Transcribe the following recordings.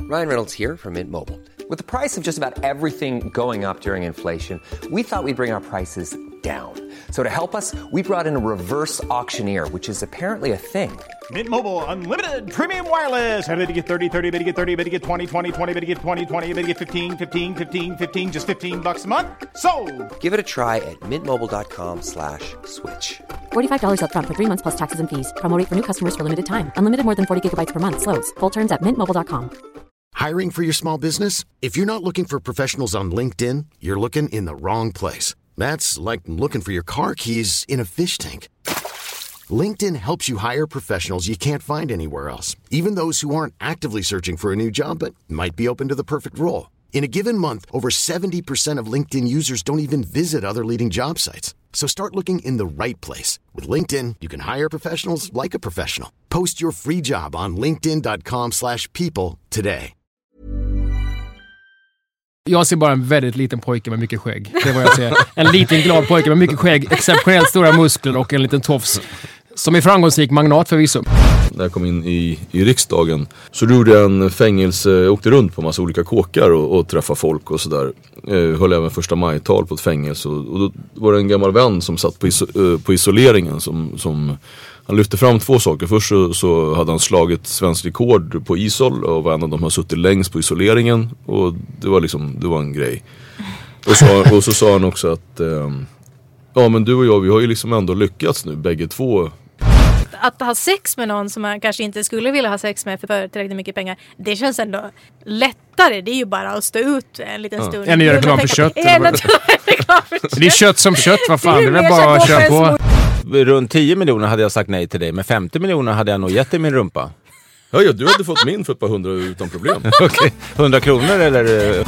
Ryan Reynolds here from Mint Mobile. With the price of just about everything going up during inflation, we thought we'd bring our prices down. So to help us, we brought in a reverse auctioneer, which is apparently a thing. Mint Mobile Unlimited Premium Wireless. How to get 30, 30, bit to get 30, bit to get 20, 20, 20, bit to get 20, 20, bit to get 15, 15, 15, 15, just $15 a month? Sold! Give it a try at mintmobile.com/switch. $45 up front for 3 months plus taxes and fees. Promo rate for new customers for limited time. Unlimited more than 40 gigabytes per month. Slows full terms at mintmobile.com. Hiring for your small business? If you're not looking for professionals on LinkedIn, you're looking in the wrong place. That's like looking for your car keys in a fish tank. LinkedIn helps you hire professionals you can't find anywhere else, even those who aren't actively searching for a new job but might be open to the perfect role. In a given month, over 70% of LinkedIn users don't even visit other leading job sites. So start looking in the right place. With LinkedIn, you can hire professionals like a professional. Post your free job on linkedin.com/people today. Jag ser bara en väldigt liten pojke med mycket skägg. Det är vad jag ser. En liten glad pojke med mycket skägg, exceptionellt stora muskler och en liten tofs. Som är framgångsrik magnat förvisso. När jag kom in i riksdagen så gjorde jag en fängelse, åkte runt på massa olika kåkar och träffade folk och sådär. Höll även första majtal på ett fängelse och då var det en gammal vän som satt på isoleringen som han lyfte fram två saker. Först så hade han slagit svensk rekord på isol och var en av de har suttit längst på isoleringen och det var en grej. Och så sa han också att ja men du och jag, vi har ju liksom ändå lyckats nu bägge två. Att ha sex med någon som man kanske inte skulle vilja ha sex med för tillräckligt mycket pengar, det känns ändå lättare. Det är ju bara att stå ut en liten stund. Än att göra reklam för kött. Det är kött som kött, vad fan. Det är väl bara att köra på. Runt 10 miljoner hade jag sagt nej till dig. Men 50 miljoner hade jag nog gett dig min rumpa. Ja, du hade fått min för ett par 100 utan problem. Okej, 100 kronor eller...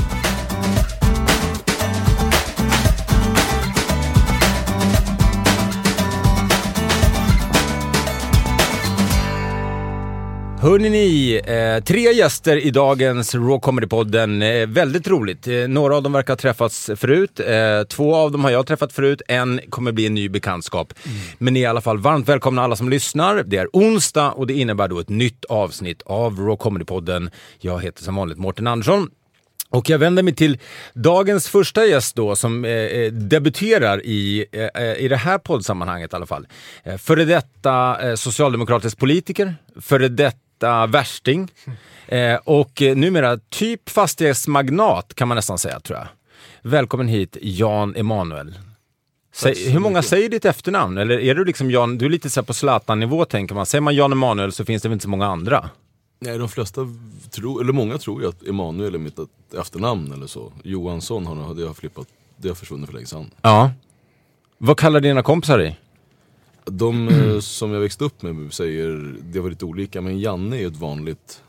Hörrni ni, 3 gäster i dagens Raw Comedy-podden. Väldigt roligt. Några av dem verkar ha träffats förut. 2 av dem har jag träffat förut. En kommer bli en ny bekantskap. Men ni är i alla fall varmt välkomna alla som lyssnar. Det är onsdag och det innebär då ett nytt avsnitt av Raw Comedy-podden. Jag heter som vanligt Mårten Andersson. Och jag vänder mig till dagens första gäst då som debuterar i det här poddsammanhanget i alla fall. Före detta socialdemokratisk politiker, före detta värsting och numera typ fastighetsmagnat kan man nästan säga tror jag. Välkommen hit Jan Emanuel. Hur många säger ditt efternamn? Eller är du liksom Jan, du är lite så här på Zlatan-nivå tänker man. Säger man Jan Emanuel så finns det väl inte så många andra? Nej, de flesta många tror ju att Emanuel är mitt efternamn eller så. Johansson hade jag flippat, det har försvunnit för länge sedan. Ja. Vad kallar dina kompisar dig? De som jag växte upp med säger, det var lite olika, men Janne är ett vanligt,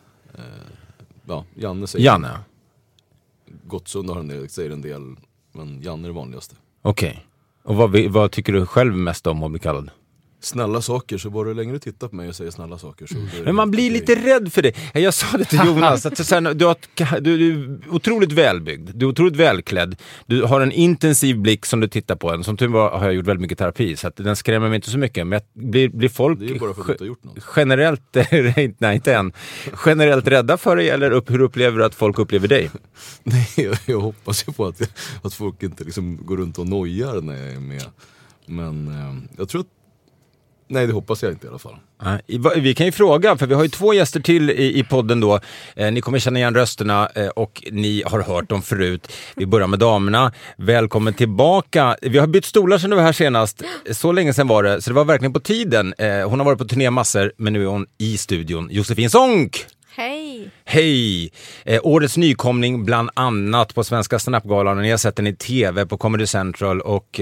Janne säger Janne. Gottsund har säger en del, men Janne är det vanligaste. Okej. Och vad tycker du själv mest om att bli kallad? Snälla saker, så bara längre tittar på mig och säger snälla saker så men man blir lite rädd för det. Jag sa det till Jonas att du är otroligt välbyggd, du är otroligt välklädd, du har en intensiv blick som du tittar på en. Som tur var har jag gjort väldigt mycket terapi så att den skrämmer mig inte så mycket, men blir folk det är bara för att du inte har gjort något. Generellt nej inte än. Generellt rädda för dig eller hur upplever du att folk upplever dig? Nej, jag hoppas ju på att folk inte liksom går runt och nojar när jag är med. Men jag tror att nej, det hoppas jag inte i alla fall. Vi kan ju fråga, för vi har ju 2 gäster till i podden då. Ni kommer känna igen rösterna och ni har hört dem förut. Vi börjar med damerna. Välkommen tillbaka. Vi har bytt stolar sedan du var här senast. Så länge sedan var det, så det var verkligen på tiden. Hon har varit på turné massor, men nu är hon i studion. Josefin Sonck! Hej! Hej! Årets nykomling bland annat på Svenska Snapgalan. Ni har sett den i tv på Comedy Central och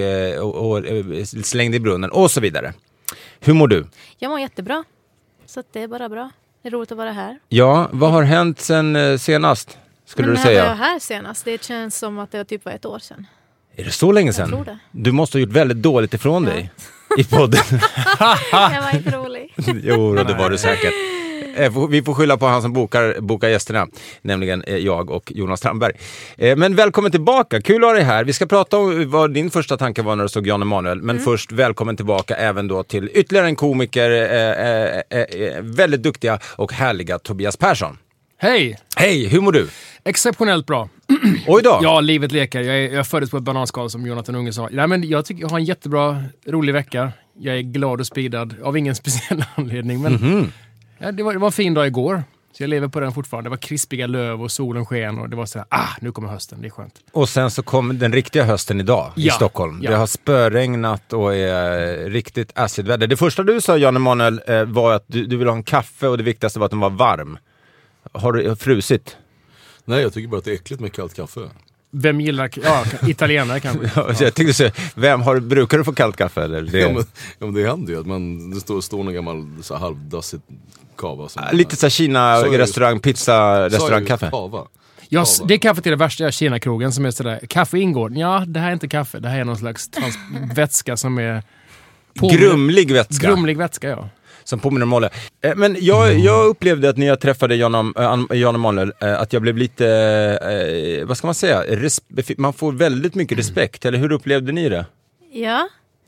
Slängd i brunnen och så vidare. Hur mår du? Jag mår jättebra. Så det är bara bra. Det är roligt att vara här. Ja, vad har hänt sen senast? Skulle du säga? Jag var här senast. Det känns som att det var typ 1 år sedan. Är det så länge sedan? Jag tror det. Du måste ha gjort väldigt dåligt ifrån dig i podden. Jag var inte rolig. Jo, det var du säkert. Vi får skylla på han som bokar gästerna, nämligen jag och Jonas Strandberg. Men välkommen tillbaka, kul att ha dig här. Vi ska prata om vad din första tanke var när du såg Jan Emanuel. Men först välkommen tillbaka även då till ytterligare en komiker, väldigt duktiga och härliga Tobias Persson. Hej! Hej, hur mår du? Exceptionellt bra. Oj då! Ja, livet leker. Jag föddes på ett bananskal som Jonathan Unge sa. Nej, men jag tycker jag har en jättebra, rolig vecka. Jag är glad och speedad av ingen speciell anledning. Men ja, det var en fin dag igår. Så jag lever på den fortfarande. Det var krispiga löv och solen sken och det var så här, nu kommer hösten, det är skönt. Och sen så kom den riktiga hösten idag i Stockholm. Ja. Det har spöregnat och är riktigt acidväder. Det första du sa, Jan Emanuel, var att du vill ha en kaffe och det viktigaste var att den var varm. Har du frusit? Nej, jag tycker bara att det är äckligt med kallt kaffe. Vem gillar, italienare kanske? Jag tänkte säga, brukar du få kallt kaffe? Eller det? Ja, men det händer ju att det står någon gammal så här halvdassig kava. Lite så här Kina-restaurang, pizza-restaurangkaffe. Ja, det är kaffet till det värsta är Kina-krogen som är sådär, kaffe ingår. Ja, det här är inte kaffe, det här är någon slags vätska som är... Grumlig vätska. Grumlig vätska, ja. Som påminner om Molle. Men jag upplevde att när jag träffade Jan Emanuel att jag blev lite, vad ska man säga, man får väldigt mycket respekt. Eller hur upplevde ni det? Ja,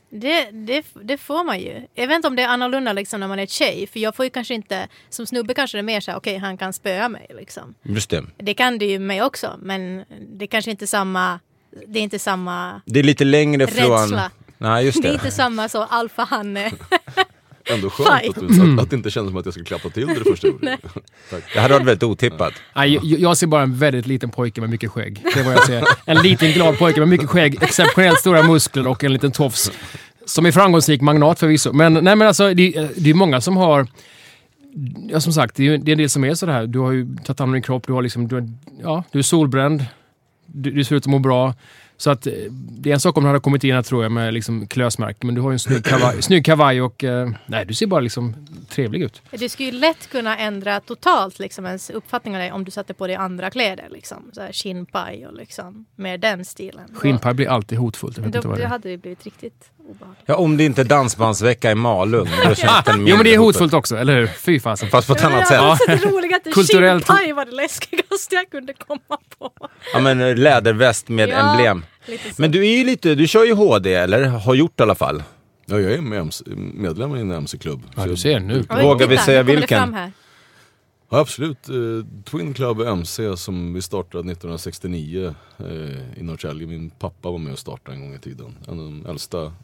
det får man ju. Jag vet inte om det är annorlunda liksom när man är tjej. För jag får ju kanske inte, som snubbe kanske det är mer så här, okej, han kan spöa mig liksom. Just det. Det kan det ju mig också, men det är kanske inte samma, det är inte samma det är lite längre från... rädsla. Nej, just det. Det är inte samma så alfa-hanne. Ändå skönt att det inte känns som att jag ska klappa till det första ordet. Det hade varit väldigt otippat. Nej, jag ser bara en väldigt liten pojke med mycket skägg. Det är vad jag ser. En liten glad pojke med mycket skägg, exceptionellt stora muskler och en liten tofs. Som är framgångsrik magnat förvisso. Men alltså, det är många som har... Ja, som sagt, det är en del som är så här. Du har ju tagit hand om din kropp, du är solbränd, du ser ut att må bra. Så att det är en sak om du hade kommit in här, tror jag, med liksom klösmärk. Men du har ju en snygg kavaj och nej, du ser bara liksom trevlig ut. Du skulle ju lätt kunna ändra totalt liksom ens uppfattning av dig om du satte på dig andra kläder liksom. Så här skinnpaj och liksom med den stilen. Skinnpaj blir alltid hotfullt. Jag vet inte vad det är. hade det blivit riktigt obehagligt. Ja, om det inte är dansbandsvecka i Malung. Jo, men det är hotfullt också, eller hur? Fy fasen. Fast på ett annat sätt. Ja, det roliga att kulturellt... skinnpaj var det läskigaste jag kunde komma på. Ja, men läderväst med emblem. Men du är ju lite, du kör ju HD, eller? Har gjort i alla fall. Ja, jag är medlem i en MC-klubb. Ja, du ser nu. Vågar vi säga vilken? Ja, absolut. Twin Club MC som vi startade 1969 i Norrtälje. Min pappa var med och startade en gång i tiden. En av de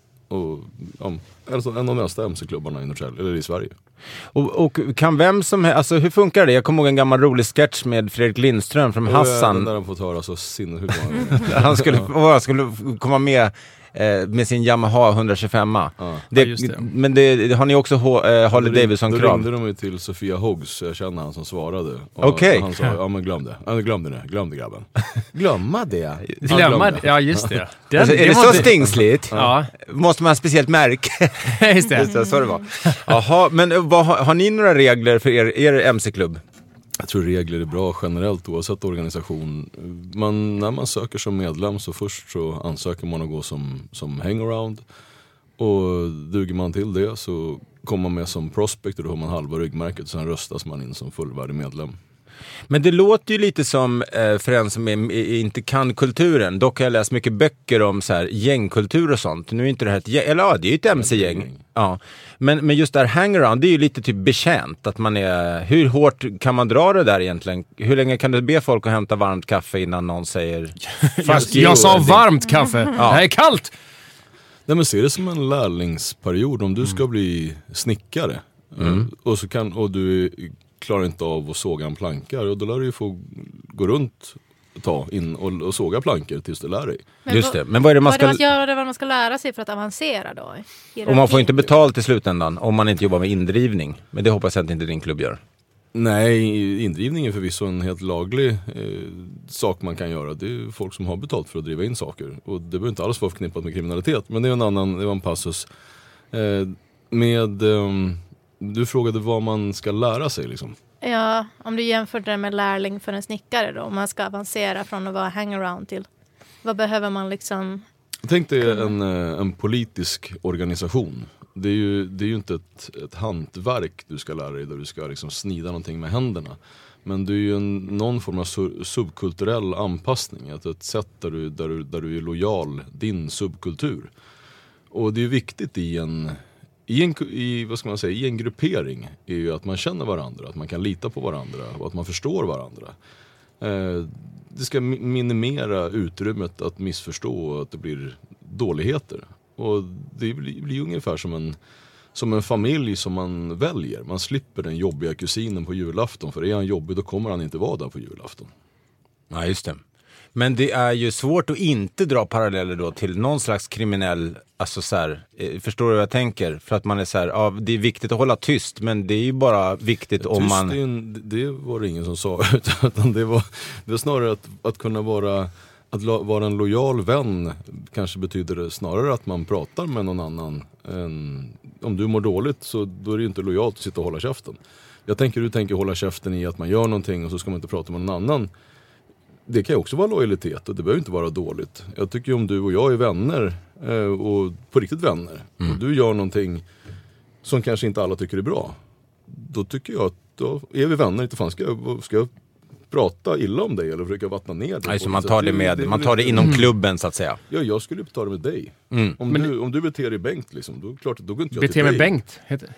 äldsta MC-klubbarna i Norrtälje, eller i Sverige. Och kan vem som helst, alltså hur funkar det? Jag kommer ihåg en gammal rolig sketch med Fredrik Lindström från Hassan. Den där han fått höra så sinnessjukt. Han skulle komma med sin Yamaha 125. Ja. Men har ni också Harley Davidson-krav? Då ringde de ju till Sofia Hoggs, jag känner han som svarade. Okej. Han sa, ja men glöm det grabben. Glömma det? Glömma det? Ja, just det. Alltså, är det så stingsligt? Ja. Måste man ha speciellt märke? Just det. Så det var. Jaha, men har ni några regler för er MC-klubb? Jag tror regler är bra generellt oavsett organisation. När man söker som medlem så först så ansöker man att gå som hangaround. Och duger man till det så kommer man med som prospect och då har man halva ryggmärket. Sen röstas man in som fullvärdig medlem. Men det låter ju lite som, för en som inte kan kulturen. Dock har jag läst mycket böcker om så här gängkultur och sånt. Nu är inte det här ett gäng, eller ja, det är ju ett MC-gäng. Ja. Men just det här hangaround, det är ju lite typ betjänt. Att man är, hur hårt kan man dra det där egentligen? Hur länge kan du be folk att hämta varmt kaffe innan någon säger... Jag sa varmt kaffe, det här är kallt! Nej, men se det som en lärlingsperiod. Om du ska bli snickare och du klarar inte av att såga en plankar, och då lär du ju få gå runt ta in och såga plankor tills du lär dig. Just det. Men vad är det man ska göra, vad man ska lära sig för att avancera då? Och man får inte betalt i slutändan om man inte jobbar med indrivning. Men det hoppas jag att inte din klubb gör. Nej, indrivning är förvisso en helt laglig sak man kan göra. Det är folk som har betalt för att driva in saker. Och det behöver inte alls vara förknippat med kriminalitet. Men det är en passus. Du frågade vad man ska lära sig liksom. Ja, om du jämför det med lärling för en snickare då. Om man ska avancera från att vara hangaround till. Vad behöver man liksom... Tänk dig en politisk organisation. Det är ju inte ett hantverk du ska lära dig där du ska liksom snida någonting med händerna. Men det är ju någon form av subkulturell anpassning. Ett sätt där du är lojal din subkultur. Och det är viktigt i vad ska man säga, i en gruppering är ju att man känner varandra, att man kan lita på varandra och att man förstår varandra. Det ska minimera utrymmet att missförstå och att det blir dåligheter. Och det blir ungefär som en familj som man väljer. Man slipper den jobbiga kusinen på julafton, för är han jobbig då kommer han inte vara där på julafton. Ja, just det. Men det är ju svårt att inte dra paralleller då till någon slags kriminell, alltså så här, förstår du vad jag tänker? För att man är så här, ja, det är viktigt att hålla tyst, men det är ju bara viktigt om man... Det var det ingen som sa, utan det var snarare att kunna vara en lojal vän. Kanske betyder det snarare att man pratar med någon annan. Om du mår dåligt så då är det ju inte lojalt att sitta och hålla käften. Du tänker hålla käften i att man gör någonting och så ska man inte prata med någon annan. Det kan ju också vara lojalitet och det behöver inte vara dåligt. Jag tycker om du och jag är vänner och på riktigt vänner och du gör någonting som kanske inte alla tycker är bra, då tycker jag att då är vi vänner. Inte fan ska jag prata illa om dig eller försöka vattna ner dig. Nej, så man tar det inom klubben så att säga. Ja, jag skulle ta det med dig. Om du beter dig Bengt liksom, då klart då går inte jag beter med Bengt heter.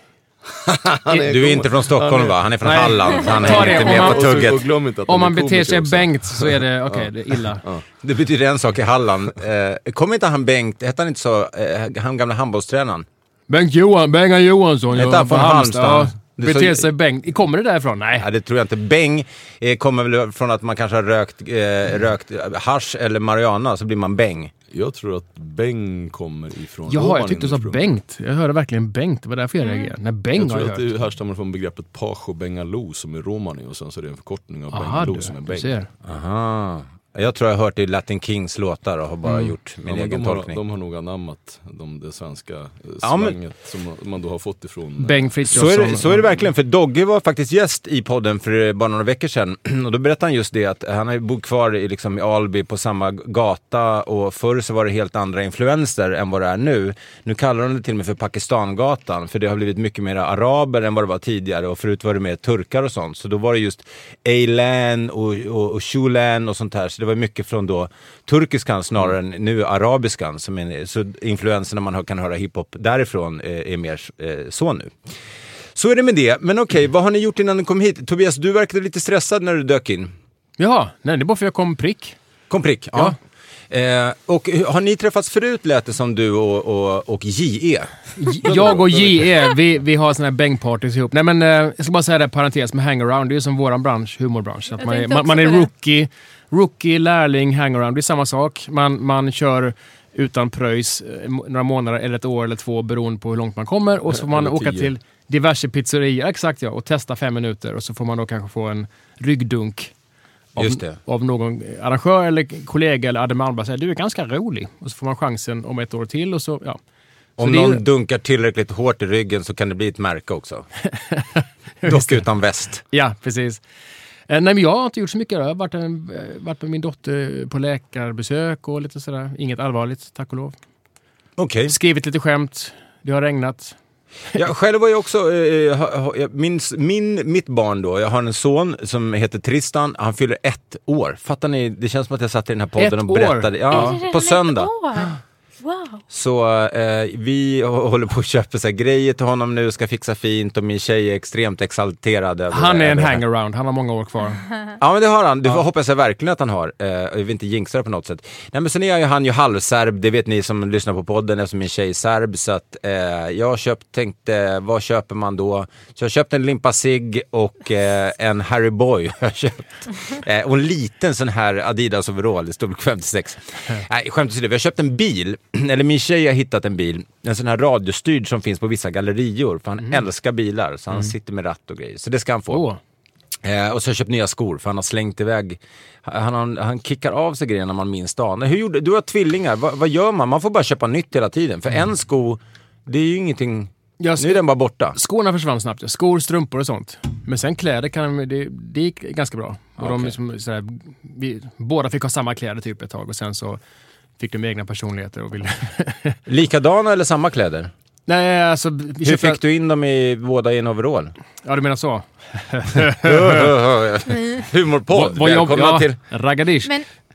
Du är inte från Stockholm va? Han är från Halland. Han är inte med på tugget. Om man beter sig Bengt så är det okej, det är illa. Det betyder en sak i Halland. Kommer inte han Bengt, hette han inte så, han gamla handbollstränaren? Bengt Johansson. Hette han från Halmstad? Beter sig Bengt. Kommer det därifrån? Nej. Ja, det tror jag inte. Beng kommer väl från att man kanske har rökt hasch eller marijuana, så blir man Beng. Jag tror att Beng kommer ifrån... Jaha, jag tyckte du sa Bengt. Jag hörde verkligen Bengt. Det var därför jag reagerade. När Beng jag tror att det härstammar från begreppet Pacho Bengaloo som är romani och sen så är det en förkortning av Bengaloo som är Beng. Aha. Jag tror jag har hört i Latin Kings låtar och har bara gjort min egen tolkning. De har nog anammat det svenska slanget som man då har fått ifrån... Beng Frithiofsson. Så är det verkligen, för Dogge var faktiskt gäst i podden för bara några veckor sedan. Och då berättade han just det att han har bott kvar i Alby på samma gata och förr så var det helt andra influenser än vad det är nu. Nu kallar de det till och med för Pakistangatan, för det har blivit mycket mer araber än vad det var tidigare och förut var det mer turkar och sånt. Så då var det just Aylan och Shulan och sånt här. Så det var mycket från då turkiskan snarare än nu arabiskan. Så influenserna man kan höra hiphop därifrån är mer så nu. Så är det med det. Men okej, vad har ni gjort innan ni kom hit? Tobias, du verkade lite stressad när du dök in. Ja, nej, det är bara för jag kom prick. Kom prick, ja. Och har ni träffats förut, lät det som du och J.E.? Jag och J.E. vi har såna här bängpartys ihop. Nej men jag ska bara säga det, parentes med hangaround. Det är ju som våran bransch, humorbransch. Att man är rookie, lärling, hangaround. Det är samma sak. Man kör utan pröjs några månader eller ett år eller två beroende på hur långt man kommer. Och så får man åka till diverse pizzerier, exakt ja, och testa 5 minuter. Och så får man då kanske få en ryggdunk av någon arrangör eller kollega eller Adam Alba säger du är ganska rolig. Och så får man chansen om ett år till och så, ja. Så om någon dunkar tillräckligt hårt i ryggen så kan det bli ett märke också. Dock utan väst. Ja, precis. Nej, men jag har inte gjort så mycket. Jag har varit med min dotter på läkarbesök och lite sådär. Inget allvarligt, tack och lov. Okej. Skrivit lite skämt. Det har regnat. Jag själv var ju också mitt barn då, jag har en son som heter Tristan, han fyller 1 år. Fattar ni, det känns som att jag satt i den här podden och berättade. Ja, på söndag. Wow. Så vi håller på att köpa så här grejer till honom nu, ska fixa fint och min tjej är extremt exalterad. Han är en hangaround, han har många år kvar. Ja, men det har han, det hoppas jag verkligen att han har. Jag vill inte jinxa det på något sätt. Nej, men sen är han ju halvserb, det vet ni som lyssnar på podden eftersom min tjej är serb. Så att jag tänkte, vad köper man då? Så jag köpte en limpa cigg och en Harry Boy jag köpt. Och en liten sån här Adidas overall, det stod 56. Nej, skämt åsido, vi har köpt en bil. Eller min tjej har hittat en bil, en sån här radiostyrd som finns på vissa gallerior, för han älskar bilar så han sitter med ratt och grejer, så det ska han få. Och så har jag köpt nya skor för han har slängt iväg, han kickar av sig grejer när man minst anar. Hur gjorde du? Har tvillingar, vad gör man? Man får bara köpa nytt hela tiden, för en sko, det är ju ingenting. Nu är den bara borta. Skorna försvann snabbt. Skor, strumpor och sånt. Men sen kläder det gick ganska bra. Och de liksom, sådär, båda fick ha samma kläder typ ett tag och sen så fick de egna personligheter och ville... Likadana eller samma kläder? Nej, alltså... Hur fick du in dem båda i en overall? Ja, du menar så. Humorpodd. Välkomna till... Raggadish. Men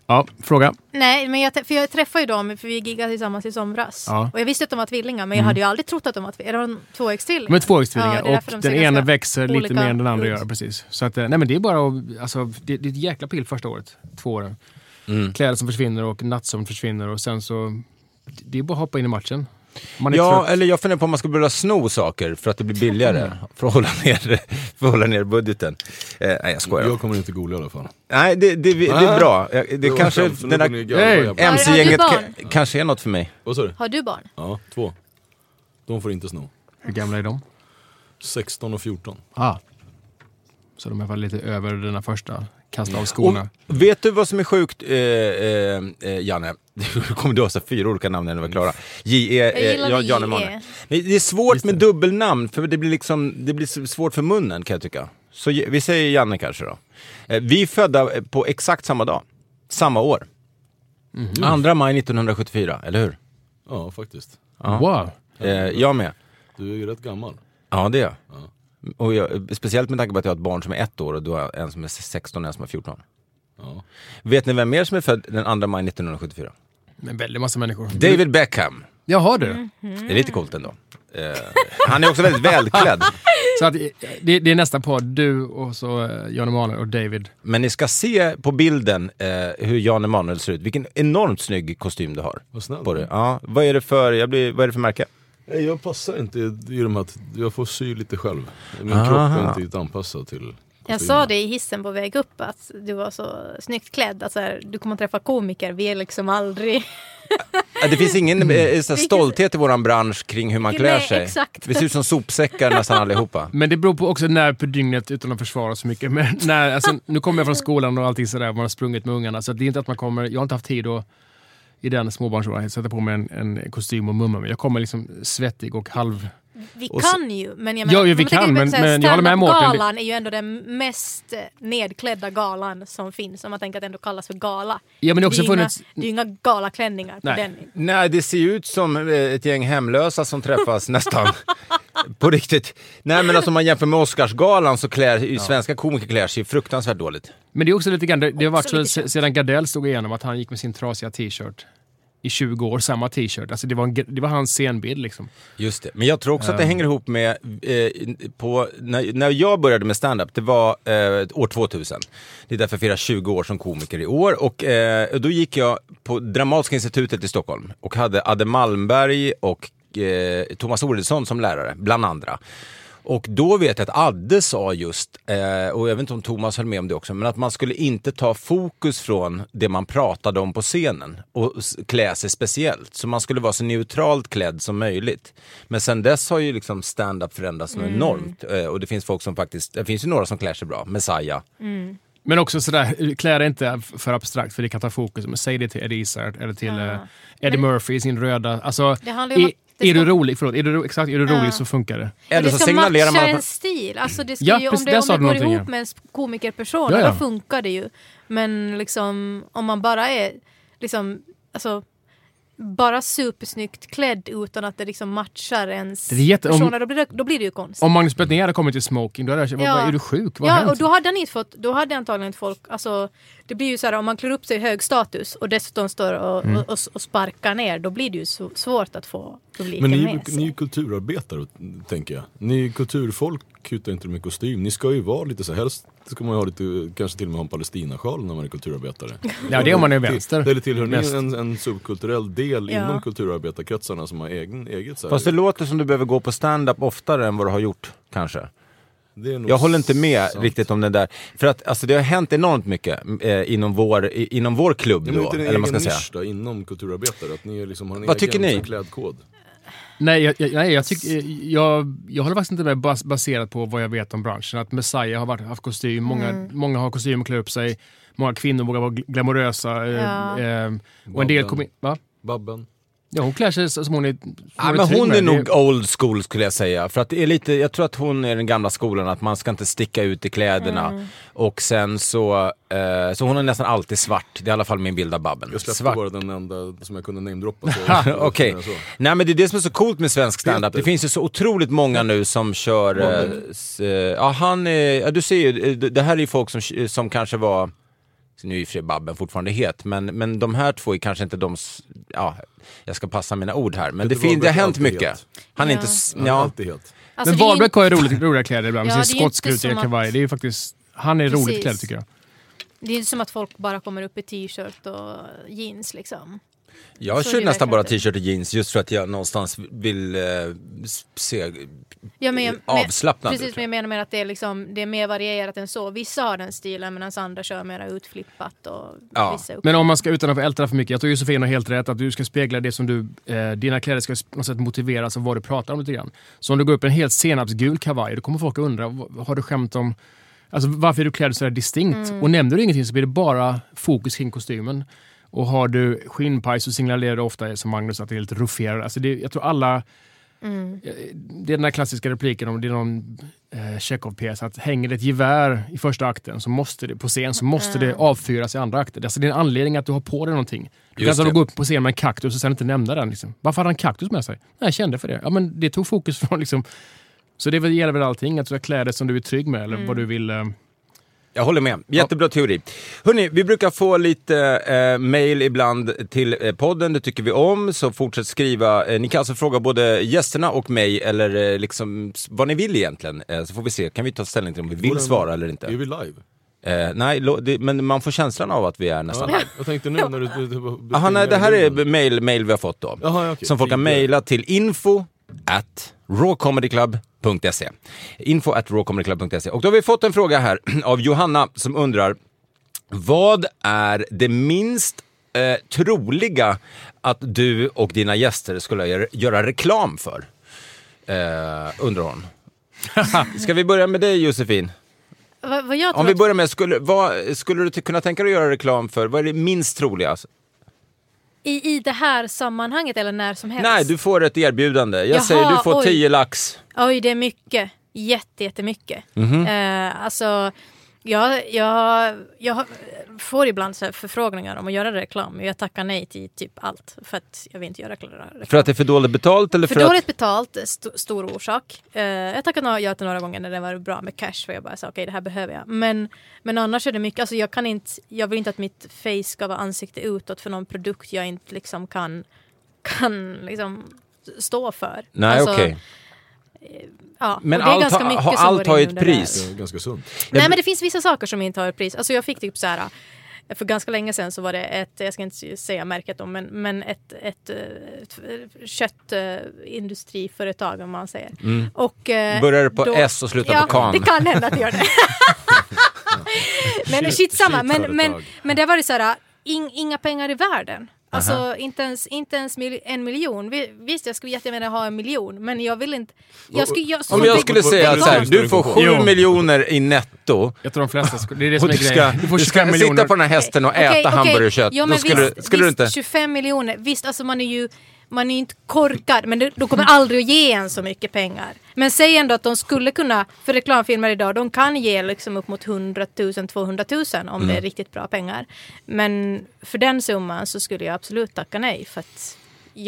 Ja, fråga. Nej, men jag träffade ju dem för vi giggade tillsammans i somras. Ja. Och jag visste att de var tvillingar, men jag hade ju aldrig trott att de var tvillingar. Är de tvåäggstvillingar? De är tvåäggstvillingar Ja, och den ena växer lite olika mer än den andra ut. gör. Precis. Så att, nej men det är bara att, alltså, det är ett jäkla pill första året. 2 åren. Kläder som försvinner och nattsömn försvinner och sen så, det är bara att hoppa in i matchen. Man är trött. Eller jag funderar på om man ska börja sno saker för att det blir billigare. För att hålla ner budgeten. Nej, jag skojar. Jag kommer inte googla i alla fall. Nej, det är bra. Det kanske, den där MC-gänget kanske är något för mig. Vad sa du? Har du barn? Ja, 2. De får inte sno. Hur gamla är de? 16 och 14. Så de är väl lite över den här första. Kasta av skorna. Och vet du vad som är sjukt, Janne? Du kommer du ha så 4 olika namn när du var klara. Janne Manne. Det är svårt med dubbelnamn för det blir svårt för munnen kan jag tycka. Så vi säger Janne kanske då. Vi är födda på exakt samma dag. Samma år. 2 maj 1974, eller hur? Ja, faktiskt. Ja. Wow. Jag med. Du är ju rätt gammal. Ja, det är jag. Ja. Och speciellt med tanke på att jag har ett barn som är 1 år och du har en som är 16 och en som är 14. Ja. Vet ni vem mer som är född den 2 maj 1974? En väldigt massa människor. David Beckham. Jag har det. Det är lite coolt ändå. Han är också väldigt välklädd. Så att det är nästa podd. Du och så Jan Emanuel och David. Men ni ska se på bilden hur Jan Emanuel ser ut. Vilken enormt snygg kostym du har. Vad snällt. På det. Ja, vad är det för märke? Jag passar inte i de att jag får sy lite själv. Min kropp är inte riktigt anpassad till kostymen. Jag sa det i hissen på väg upp att du var så snyggt klädd. Alltså, du kommer att träffa komiker. Vi är liksom aldrig... Det finns ingen stolthet i våran bransch kring hur man klär sig. Exakt. Vi ser ut som sopsäckar nästan allihopa. Men det beror på också när på dygnet utan att försvara så mycket. Men nu kommer jag från skolan och allting sådär. Man har sprungit med ungarna. Så det är inte att man kommer... Jag har inte haft tid att i den småbarnsåldern sätta på mig en kostym och mumma mig. Jag kommer liksom svettig och halv... Vi kan ju, men jag menar... Ja, vi kan, men jag håller med Mårten. Galan är ju ändå den mest nedklädda galan som finns. Om man tänker att det ändå kallas för gala. Ja, men det är ju inga galaklänningar på den. Nej, det ser ut som ett gäng hemlösa som träffas nästan. På riktigt. Nej, men alltså om man jämför med Oscarsgalan så klär svenska komiker klär sig fruktansvärt dåligt. Men det är också lite grann, det har varit så sedan Gardell stod igenom att han gick med sin trasiga t-shirt i 20 år, samma t-shirt. Alltså det var hans scenbild liksom. Just det. Men jag tror också att det hänger ihop med när jag började med stand-up, det var år 2000. Det är därför jag firar 20 år som komiker i år. Och då gick jag på Dramatiska institutet i Stockholm och hade Adde Malmberg och Thomas Oredsson som lärare, bland andra. Och då vet jag att Adde sa just, och jag vet inte om Thomas höll med om det också, men att man skulle inte ta fokus från det man pratade om på scenen och klä sig speciellt. Så man skulle vara så neutralt klädd som möjligt. Men sen dess har ju liksom stand-up förändrats enormt. Och det finns folk som faktiskt, det finns ju några som klär sig bra, Messiah. Men också sådär, klär det inte för abstrakt för det kan ta fokus. Men säg det till Eddie Izzard eller till Eddie Murphy i sin röda. Alltså, är du rolig? Förlåt, är du rolig så funkar det. Eller så signalerar man en stil. Alltså det ska ju, om det går ihop med en komikerperson, då funkar det ju. Men liksom, om man bara är liksom, alltså, bara supersnyggt klädd utan att det liksom matchar ens personer, då blir det ju konstigt. Om Magnus Betnér hade kommit till smoking, då är du sjuk? Och då hade antagligen folk, alltså, det blir ju så här, om man klär upp sig i hög status och dessutom står och sparkar ner, då blir det ju svårt att få publiken med sig. Men ni är ju kulturarbetare, tänker jag. Ni är kulturfolk, kutar inte med kostym. Ni ska ju vara lite så här, helst ska man ju ha lite, kanske till och med ha en palestinasjal när man är kulturarbetare. Ja, det är om man är vänster. Eller tillhör ni en subkulturell del inom kulturarbetarkretsarna som har eget så här. Fast det låter som du behöver gå på stand-up oftare än vad du har gjort, kanske. Jag håller inte med riktigt om det där. För att alltså, det har hänt enormt mycket inom vår klubb då. Eller man ska säga. Då, inom kulturarbetare, att ni liksom har en vad tycker ni? Klädkod. Nej, jag håller faktiskt inte med baserat på vad jag vet om branschen. Att Messiah har haft kostym, många har kostym och klär upp sig. Många kvinnor vågar vara glamorösa. Och en del kommer in. Va? Babben. Ja, hon klär sig som hon är... men hon är nog old school skulle jag säga. För att det är lite, jag tror att hon är den gamla skolan, att man ska inte sticka ut i kläderna. Och sen så hon är nästan alltid svart. Det är i alla fall min bild av Babben. Jag släppte bara den enda som jag kunde namedroppa. Okej. Nej, men det är det som är så coolt med svensk stand-up. Det finns ju så otroligt många nu som kör... du ser ju, det här är ju folk som kanske var Så nu är ju för Babben fortfarande het. Men de här två är kanske inte de... Ja, jag ska passa mina ord här. Men det har hänt mycket. Het. Han är inte... Han är alltid het. Alltså, men Wahlbeck har ju roliga kläder ibland. Med sin skottskrutiga kavaj. Det är ju faktiskt... Han är roligt klädd tycker jag. Det är inte som att folk bara kommer upp i t-shirt och jeans liksom. Jag kör nästan bara t-shirt och jeans just för att jag någonstans vill se avslappnad. Precis, men jag menar med att det är, liksom, det är mer varierat än så. Vissa har den stilen medan andra kör mer utflippat. Och vissa men om man ska utan att älta för mycket, jag tror Josefin har helt rätt att du ska spegla det som du, dina kläder ska på något sätt motiveras av vad du pratar om lite grann. Så om du går upp en helt senapsgul kavaj, då kommer folk att undra, har du skämt om, alltså varför är du klädd så där distinkt? Och nämner du ingenting så blir det bara fokus kring kostymen. Och har du skinnpaj så signalerar du ofta som Magnus att det är lite ruffigare. Alltså jag tror alla... Det är den här klassiska repliken om det är någon Chekhov-pjäs att hänger det ett gevär i första akten så måste det på scen så måste det avfyras i andra akten. Alltså det är en anledning att du har på dig någonting. Du kan alltså gå upp på scen med en kaktus och sen inte nämna den. Liksom. Varför hade han kaktus med sig? Nej, jag kände för det. Ja, men det tog fokus från liksom... Så det gäller väl allting. Att du har kläder som du är trygg med eller vad du vill... Jag håller med. Jättebra teori. Hörrni, vi brukar få lite mejl ibland till podden. Det tycker vi om. Så fortsätt skriva. Ni kan alltså fråga både gästerna och mig eller liksom vad ni vill egentligen. Så får vi se. Kan vi ta ställning till om vi vill svara eller inte? Är vi live? Nej, men man får känslan av att vi är nästan live. Jag tänkte nu när du... Aha, nej, det här är mejl vi har fått då. Aha, okay. Som folk kan mejla till info@rawcomedyclub.se info@rawcomedyclub.se. Och då har vi fått en fråga här av Johanna som undrar: vad är det minst troliga att du och dina gäster skulle göra reklam för? Undrar hon. Ska vi börja med dig, Josefin? Om vi börjar med, skulle du kunna tänka dig att göra reklam för? Vad är det minst troliga? I det här sammanhanget eller när som helst? Nej, du får ett erbjudande. Jag säger du får 10 lax. Oj, det är mycket. Jättemycket. Alltså, jag får ibland så här förfrågningar om att göra reklam. Jag tackar nej till typ allt. För att jag vill inte göra reklam. För att det är för dåligt betalt? Eller för dåligt betalt, stor orsak. Jag tackar ja till några gånger när det var bra med cash. För jag bara sa okej, det här behöver jag. Men annars är det mycket. Alltså jag vill inte att mitt face ska vara ansikte utåt för någon produkt jag inte liksom kan liksom stå för. Nej, alltså, okej. Ja, men allt har ju ett pris. Det är ganska sunt. Nej, men det finns vissa saker som inte har ett pris. Alltså jag fick typ så här, för ganska länge sedan så var det jag ska inte säga märket om, men ett köttindustriföretag om man säger. Och börjar det på S och slutar på kan. Det kan hända att det gör det. Men shit samma, men det var det så här, inga pengar i världen. Alltså inte ens 1 miljon. Visst, jag skulle jättegärna ha 1 miljon, men jag vill inte... Om jag skulle säga att så här, du får 7 miljoner i netto. Jag tror de flesta det är det som är grejen. Du ska sitta på den här hästen och äta hamburgerkött. Ja, men skulle du inte... 25 miljoner. Visst, alltså man är inte korkad, men de kommer aldrig att ge en så mycket pengar. Men säg ändå att de skulle kunna, för reklamfilmer idag, de kan ge liksom upp mot 100 000, 200 000 om det är riktigt bra pengar. Men för den summan så skulle jag absolut tacka nej, för att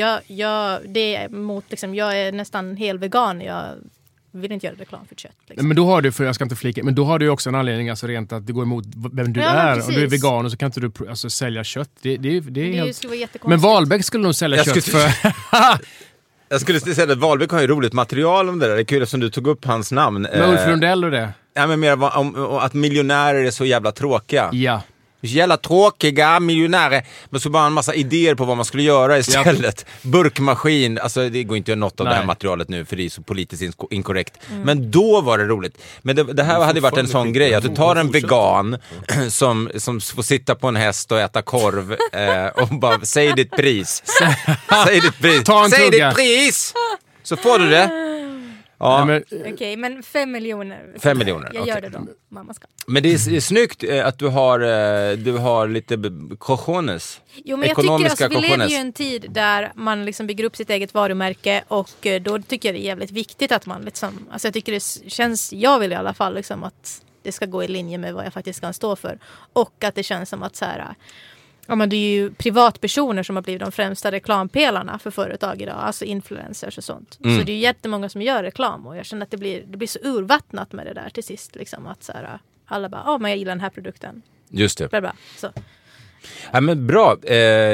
det är mot liksom, jag är nästan hel vegan, jag vill inte göra reklam för kött. Liksom. Men då har du, för jag ska inte flika, men då har du också en anledning alltså rent att det går emot vem du är. Om du är vegan och så kan inte du alltså sälja kött. Det är helt... skulle vara jättekonstigt. Men Wahlbeck skulle nog sälja kött för... Jag skulle säga att Wahlbeck har ju roligt material om det där. Det är kul eftersom du tog upp hans namn. Med Ulf Lundell och det. Ja, men mer om att miljonärer är så jävla tråkiga. Ja. Jävla tråkiga miljonärer. Men så bara en massa idéer på vad man skulle göra istället. Ja. Burkmaskin. Alltså det går inte att göra något av det här materialet nu för det är så politiskt inkorrekt. Men då var det roligt. Men det här hade varit en sån grej. Att du tar en vegan som får sitta på en häst och äta korv och bara säg ditt pris. Säg ditt pris. Säg ditt pris! Så får du det. Ja. Okej, men 5 miljoner. 5 miljoner. Jag gör det då. Mamma ska. Men det är snyggt att du har lite cojones. Jo, men jag tycker alltså, vi lever ju i en tid där man liksom bygger upp sitt eget varumärke och då tycker jag det är jävligt viktigt att man liksom, alltså jag tycker det känns, jag vill i alla fall liksom att det ska gå i linje med vad jag faktiskt kan stå för och att det känns som att så här, ja, men det är ju privatpersoner som har blivit de främsta reklampelarna för företag idag. Alltså influencers och sånt. Så det är ju jättemånga som gör reklam. Och jag känner att det blir så urvattnat med det där till sist. Liksom, att så här, alla bara, men jag gillar den här produkten. Just det. Bra. Så. Ja, men bra. Och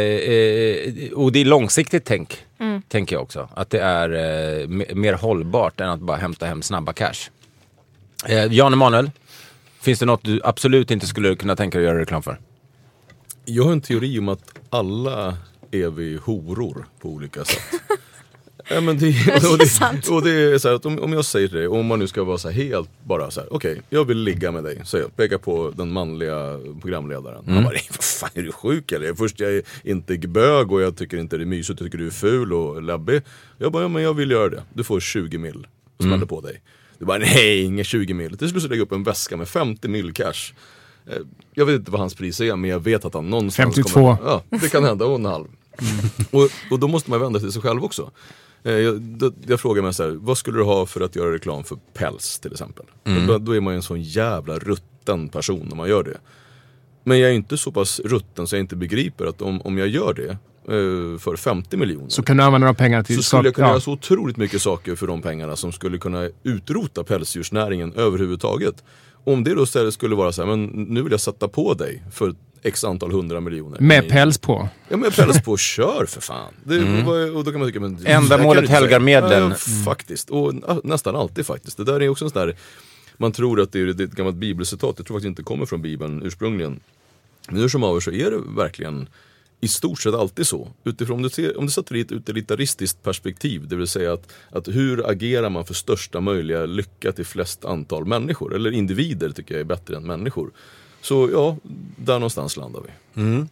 det är långsiktigt tänker jag också. Att det är mer hållbart än att bara hämta hem snabba cash. Jan Emanuel, finns det något du absolut inte skulle kunna tänka dig att göra reklam för? Jag har en teori om att alla är vi horor på olika sätt. Ja, men det är så här att om jag säger till dig, om man nu ska vara så här helt bara så här, okej, jag vill ligga med dig, så jag pekar på den manliga programledaren. Han bara, vad fan, är du sjuk eller? Först, jag är inte bög och jag tycker inte det är mysigt, jag tycker du är ful och labbig. Jag bara, ja, men jag vill göra det. Du får 20 mil och smäller på dig. Du bara, nej, inga 20 mil. Till slut så lägger jag upp en väska med 50 mil cash. Jag vet inte vad hans pris är, men jag vet att han någonstans 52. kommer... Ja, det kan hända, och en halv. Och då måste man vända till sig själv också. Jag frågar mig så här, vad skulle du ha för att göra reklam för päls till exempel? Då är man ju en sån jävla rutten person när man gör det. Men jag är inte så pass rutten så jag inte begriper att om jag gör det för 50 miljoner så kan du använda några pengar till... Så skulle jag kunna göra så otroligt mycket saker för de pengarna som skulle kunna utrota pälsdjursnäringen överhuvudtaget. Om det då istället skulle vara så här, men nu vill jag sätta på dig för x antal 100 miljoner. Med päls på? Ja, med päls på, kör för fan. Och då kan man tycka, men ändamålet helgar medlen. Ja, faktiskt. Och nästan alltid faktiskt. Det där är också en sån där, man tror att det är ett gammalt bibelcitat. Jag tror faktiskt inte kommer från Bibeln ursprungligen. Men hur som av så är det verkligen i stort sett alltid så. Utifrån, om du sätter det i ett utilitaristiskt perspektiv, det vill säga att hur agerar man för största möjliga lycka till flest antal människor, eller individer tycker jag är bättre än människor. Så ja, där någonstans landar vi.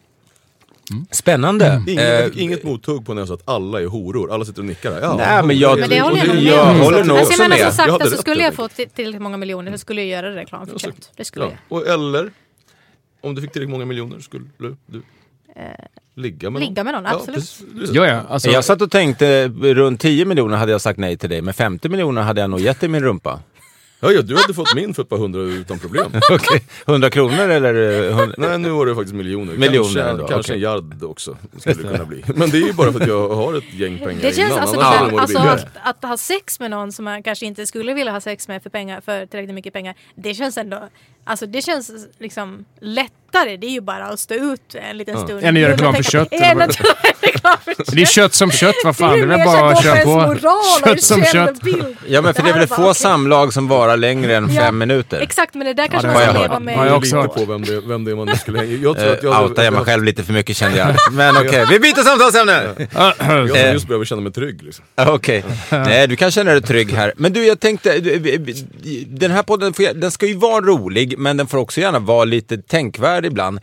Spännande. Inget mothugg på när jag sa att alla är horor. Alla sitter och nickar här. Ja, nej, men jag håller nog också med. Så sakta så skulle jag få till många miljoner så skulle jag göra reklam för kött. Det skulle jag. Och eller om du fick tillräckligt många miljoner skulle du ligga med någon, absolut. Ja, alltså, jag satt och tänkte runt 10 miljoner hade jag sagt nej till dig, men 50 miljoner hade jag nog gett i min rumpa. Ja, du hade fått min för ett par 100 utan problem. Okej, 100 kronor eller 100? Nej, nu var det faktiskt miljoner. Kanske en yard också skulle det kunna bli. Men det är ju bara för att jag har ett gäng pengar. Det känns innan. Att ha sex med någon som man kanske inte skulle vilja ha sex med för tillräckligt mycket pengar. Det känns ändå, alltså det känns liksom lättare. Det är ju bara att stå ut en liten stund. Än att göra reklam för kött. Det är kött som kött, vad fan. Det är väl bara att köra på. Kött som kött. Ja, men för det är väl få samlag som varar längre än 5 minuter. Exakt, men det där kanske man ska leva med. Har jag också hört på vem det är man skulle hänga. Jag tror att outar jag mig själv lite för mycket, kände jag. Men okej, vi byter samtalsämne. Jag just börjar känna mig trygg liksom. Okej. Nej, du kan känna dig trygg här. Men du, jag tänkte, den här podden, den ska ju vara rolig, men den får också gärna vara lite tänkvärd ibland.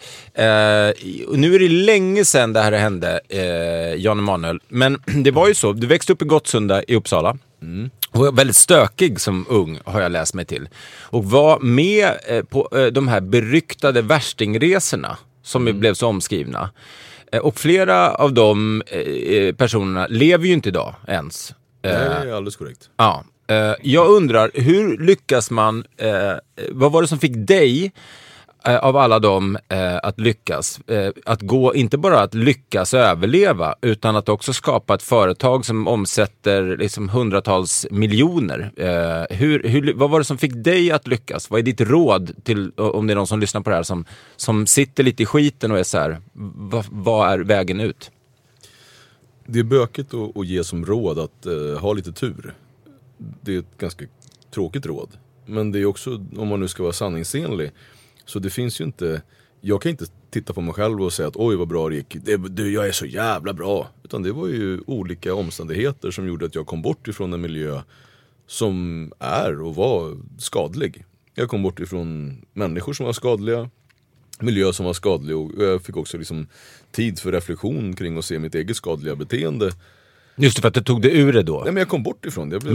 Nu är det länge sedan det här hände, Jan Emanuel. Men det var ju så, du växte upp i Gottsunda i Uppsala. Och var väldigt stökig som ung, har jag läst mig till. Och var med på de här beryktade värstingresorna som blev så omskrivna. Och flera av de personerna lever ju inte idag ens. Det är alldeles korrekt. Ja. Jag undrar, hur lyckas man, vad var det som fick dig av alla dem att lyckas? Att gå, inte bara att lyckas överleva, utan att också skapa ett företag som omsätter liksom hundratals miljoner. Vad var det som fick dig att lyckas? Vad är ditt råd till, om det är någon som lyssnar på det här som sitter lite i skiten och är så här, vad är vägen ut? Det är bökigt att ge som råd att ha lite tur. Det är ett ganska tråkigt råd. Men det är också, om man nu ska vara sanningsenlig, så det finns ju inte, jag kan inte titta på mig själv och säga att oj vad bra det gick, jag är så jävla bra. Utan det var ju olika omständigheter som gjorde att jag kom bort ifrån en miljö som är och var skadlig. Jag kom bort ifrån människor som var skadliga, miljö som var skadlig, och jag fick också liksom tid för reflektion kring att se mitt eget skadliga beteende. Just det, för att det tog det ur det då. Nej, men jag kom bort ifrån det.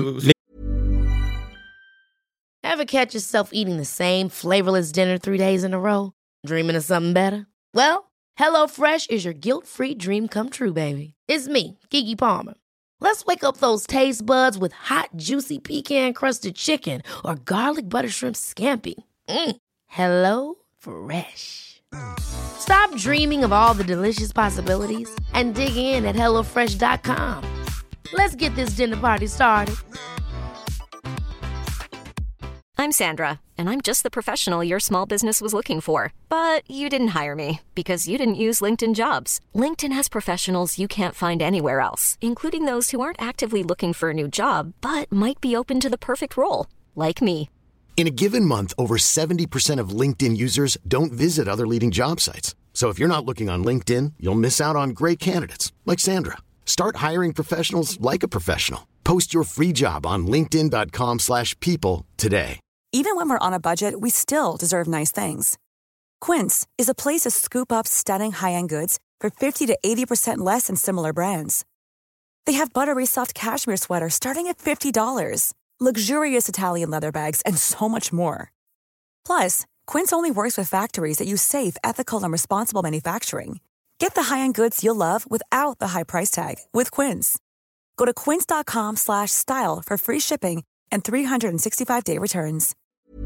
Ever catch yourself eating the same flavorless dinner 3 days in a row? Dreaming of something better? Well, HelloFresh is your guilt-free dream come true, baby. It's me, Keke Palmer. Let's wake up those taste buds with hot, juicy pecan-crusted chicken or garlic butter shrimp scampi. Hello Fresh. Stop dreaming of all the delicious possibilities and dig in at HelloFresh.com. Let's get this dinner party started. I'm Sandra, and I'm just the professional your small business was looking for. But you didn't hire me because you didn't use LinkedIn Jobs. LinkedIn has professionals you can't find anywhere else, including those who aren't actively looking for a new job, but might be open to the perfect role, like me. In a given month, over 70% of LinkedIn users don't visit other leading job sites. So if you're not looking on LinkedIn, you'll miss out on great candidates like Sandra. Start hiring professionals like a professional. Post your free job on linkedin.com/people today. Even when we're on a budget, we still deserve nice things. Quince is a place to scoop up stunning high-end goods for 50 to 80% less than similar brands. They have buttery soft cashmere sweaters starting at $50, luxurious Italian leather bags, and so much more. Plus, Quince only works with factories that use safe, ethical, and responsible manufacturing. Get the high-end goods you'll love without the high price tag with Quince. Go to quince.com/style for free shipping and 365-day returns.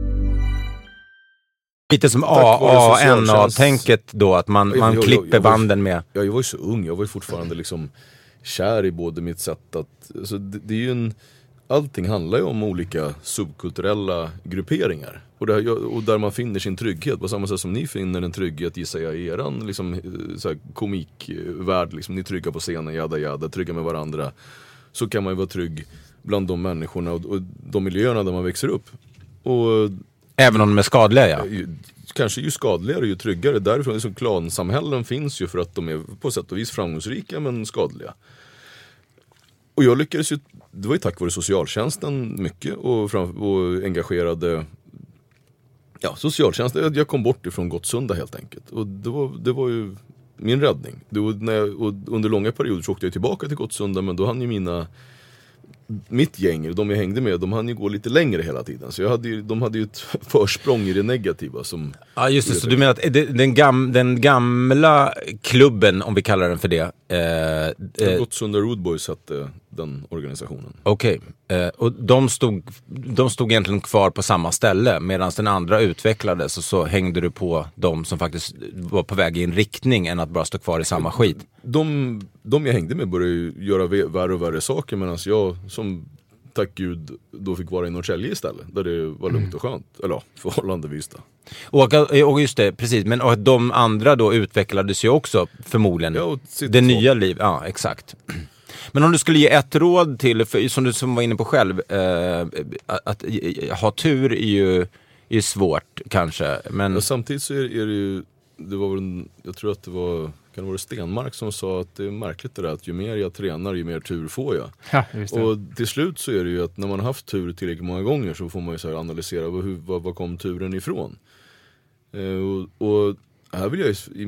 Lite som AANA-tänket då, att man klipper banden med. Jag var ju så ung, jag var ju fortfarande liksom kär i både mitt sätt att... Alltså det är ju allting handlar ju om olika subkulturella grupperingar. Och där man finner sin trygghet. På samma sätt som ni finner en trygghet, gissar jag, i eran liksom, så här, komikvärld. Liksom, ni är trygga på scenen, jada, trygga med varandra. Så kan man ju vara trygg bland de människorna och de miljöerna där man växer upp. Och även om de är skadliga, ja. Kanske ju skadligare, ju tryggare. Därifrån liksom, klansamhällen finns ju för att de är på sätt och vis framgångsrika men skadliga. Och jag lyckades ju, det var ju tack vare socialtjänsten mycket och engagerade socialtjänsten. Jag kom bort ifrån Gottsunda helt enkelt. Och det var ju min räddning. Och under långa perioder så åkte jag tillbaka till Gottsunda, men då hann ju mitt gäng, de jag hängde med, de hann ju gå lite längre hela tiden. Så de hade ju ett försprång i det negativa. Ja, just det. Så du menar att den gamla klubben, om vi kallar den för det... Gottsunda Rude Boys hette den organisationen. Okej. Och de stod egentligen kvar på samma ställe, medan den andra utvecklades, och så hängde du på de som faktiskt var på väg i en riktning än att bara stå kvar i samma skit. De jag hängde med började ju göra värre och värre saker, medan jag, som tack Gud, då fick vara i Norrtälje istället, där det var lugnt och skönt. Eller ja, förhållandevis då. Och just det, precis. Men och de andra då utvecklades ju också förmodligen. Ja, det nya liv. Ja, exakt. Men om du skulle ge ett råd till, som du var inne på själv, att ha tur är ju svårt kanske. Men ja, samtidigt så är det ju, jag tror att det var Stenmark som sa att det är märkligt det där, att ju mer jag tränar, ju mer tur får jag. Ja, just det. Och till slut så är det ju att när man har haft tur tillräckligt många gånger så får man ju så här analysera vad kom turen ifrån. Och här vill jag ju,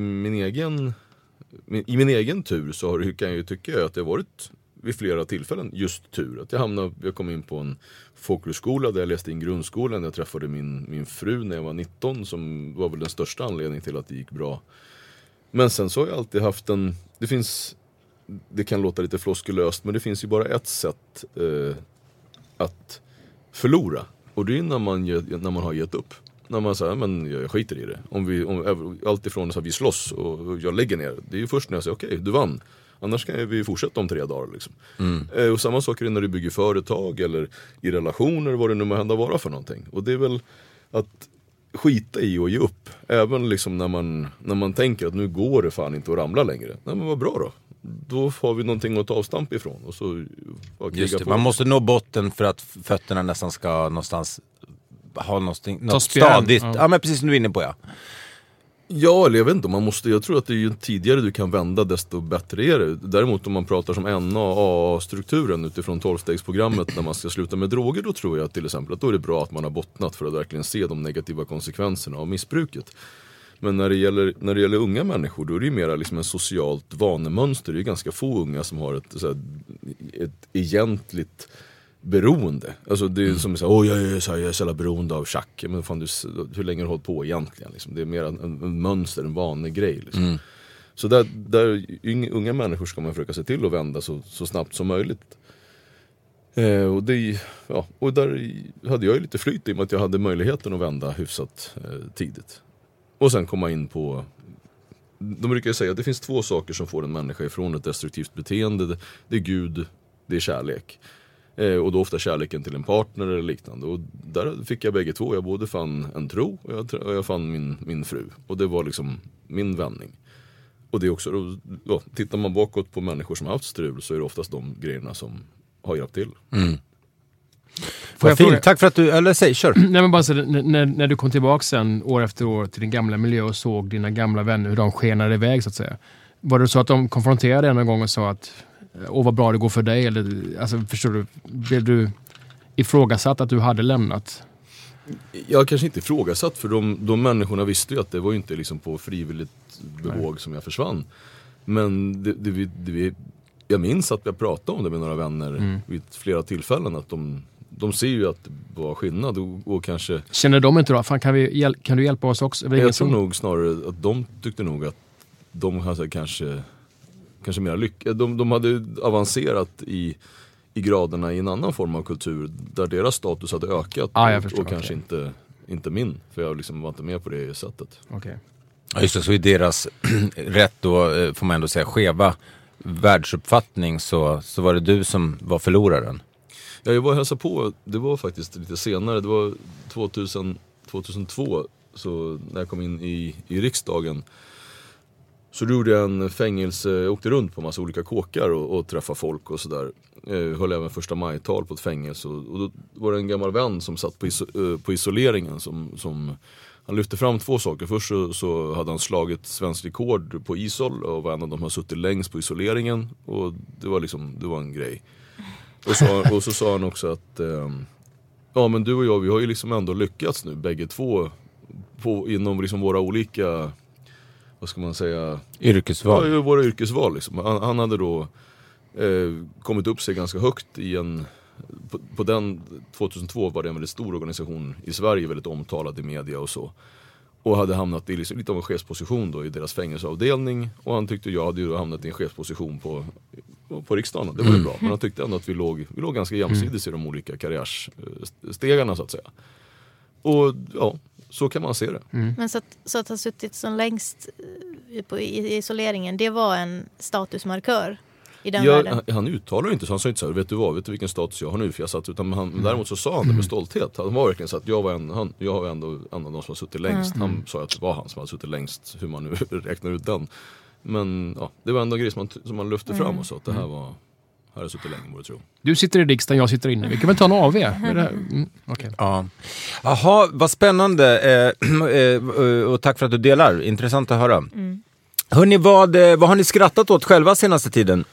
i min egen tur så kan jag ju tycka att det har varit vid flera tillfällen just tur. Att jag kom in på en folkhögskola där jag läste in grundskolan. Jag träffade min fru när jag var 19, som var väl den största anledningen till att det gick bra. Men sen så har jag alltid haft det kan låta lite floskelöst, men det finns ju bara ett sätt att förlora. Och det är när man har gett upp. När man säger, men jag skiter i det. Allt ifrån så att vi slåss och jag lägger ner. Det är ju först när jag säger, okej, du vann. Annars kan vi fortsätta om 3 dagar liksom. Och samma sak är det när du bygger företag eller i relationer, vad det nu må hända vara för någonting. Och det är väl att skita i och ge upp. Även liksom när man tänker att nu går det fan inte att ramla längre. Nej, men vad bra då. Då har vi någonting att ta avstamp ifrån. Och så just det, man måste nå botten för att fötterna nästan ska någonstans ha något stadigt. Ja, men precis som du är inne på, ja. Ja, eller jag vet inte, jag tror att det är ju tidigare du kan vända, desto bättre är det. Däremot om man pratar som NA-strukturen utifrån 12-stegsprogrammet när man ska sluta med droger, då tror jag till exempel att då är det bra att man har bottnat för att verkligen se de negativa konsekvenserna av missbruket. Men när det gäller unga människor, då är det ju mer liksom en socialt vanemönster. Det är ganska få unga som har ett egentligt beroende. Alltså det är som att säga, jag är så jävla beroende av schack. Men fan, hur länge har du hållit på egentligen? Liksom? Det är mer en mönster, en vanegrej. Liksom. Så där unga människor ska man försöka se till att vända så snabbt som möjligt. Och där hade jag ju lite flyt i och med att jag hade möjligheten att vända hyfsat tidigt. Och sen komma in på... De brukar ju säga att det finns 2 saker som får en människa ifrån ett destruktivt beteende. Det är Gud, det är kärlek. Och då ofta kärleken till en partner eller liknande. Och där fick jag bägge två. Jag både fann en tro och jag fann min fru. Och det var liksom min vändning. Och det är också, då, tittar man bakåt på människor som har haft strul så är det oftast de grejerna som har hjälpt till. Vad fint, tack för att du, eller säg, kör. Nej, men bara så, när du kom tillbaka sen år efter år till din gamla miljö och såg dina gamla vänner, hur de skenade iväg så att säga. Var det så att de konfronterade dig någon gång och sa att vad bra det går för dig? Eller, alltså, förstår du, blev du ifrågasatt att du hade lämnat? Jag kanske inte ifrågasatt, för de människorna visste ju att det var inte liksom på frivilligt bevåg som jag försvann. Men jag minns att jag pratade om det med några vänner vid flera tillfällen, att de ser ju att det var skillnad och kanske... Känner de inte då? Fan, kan du hjälpa oss också? Jag tror nog snarare att de tyckte nog att de hade kanske mer lycka. De hade avancerat i graderna i en annan form av kultur där deras status hade ökat och kanske inte min, för jag liksom var inte med på det sättet. Okay. Ja, just det, så i deras rätt då, får man ändå säga, skeva världsuppfattning så var det du som var förloraren. Ja, jag var och hälsade på, det var faktiskt lite senare, det var 2002, så när jag kom in i riksdagen så gjorde jag en fängelse, jag åkte runt på massa olika kåkar och träffade folk och sådär. Höll även första majtal på ett fängelse och då var det en gammal vän som satt på isoleringen som han lyfte fram två saker. Först så hade han slagit svensk rekord på ishåll och var en av de som har suttit längst på isoleringen, och det var en grej. Och så sa han också att ja, men du och jag, vi har ju liksom ändå lyckats nu bägge två inom liksom våra olika, vad ska man säga, yrkesval. Ja, våra yrkesval liksom. Han hade då kommit upp sig ganska högt i på den 2002 var det en väldigt stor organisation i Sverige, väldigt omtalad i media och så. Och hade hamnat i liksom lite av en chefsposition då i deras fängelseavdelning, och han tyckte jag hade ju hamnat i en chefsposition på riksdagen. Det var bra, men han tyckte ändå att vi låg ganska jämsides i de olika karriärstegarna så att säga. Och ja, så kan man se det. Men så att ha suttit som längst i isoleringen, det var en statusmarkör i den världen. Han uttalar inte, så han sa inte så här, vet du vilken status jag har nu, för jag satt, utan däremot så sa han det med stolthet. Han var verkligen så att jag var ändå en av de som har suttit längst. Han sa att det var han som hade suttit längst, hur man nu räknar ut den. Men ja, det var ändå en grej som man lyfte fram och sa att det här har jag suttit länge, borde tro. Du sitter i riksdagen, jag sitter inne. Vi kan väl ta en AV? Okay. Ja. Jaha, vad spännande. Och tack för att du delar. Intressant att höra. Hörrni, vad har ni skrattat åt själva senaste tiden?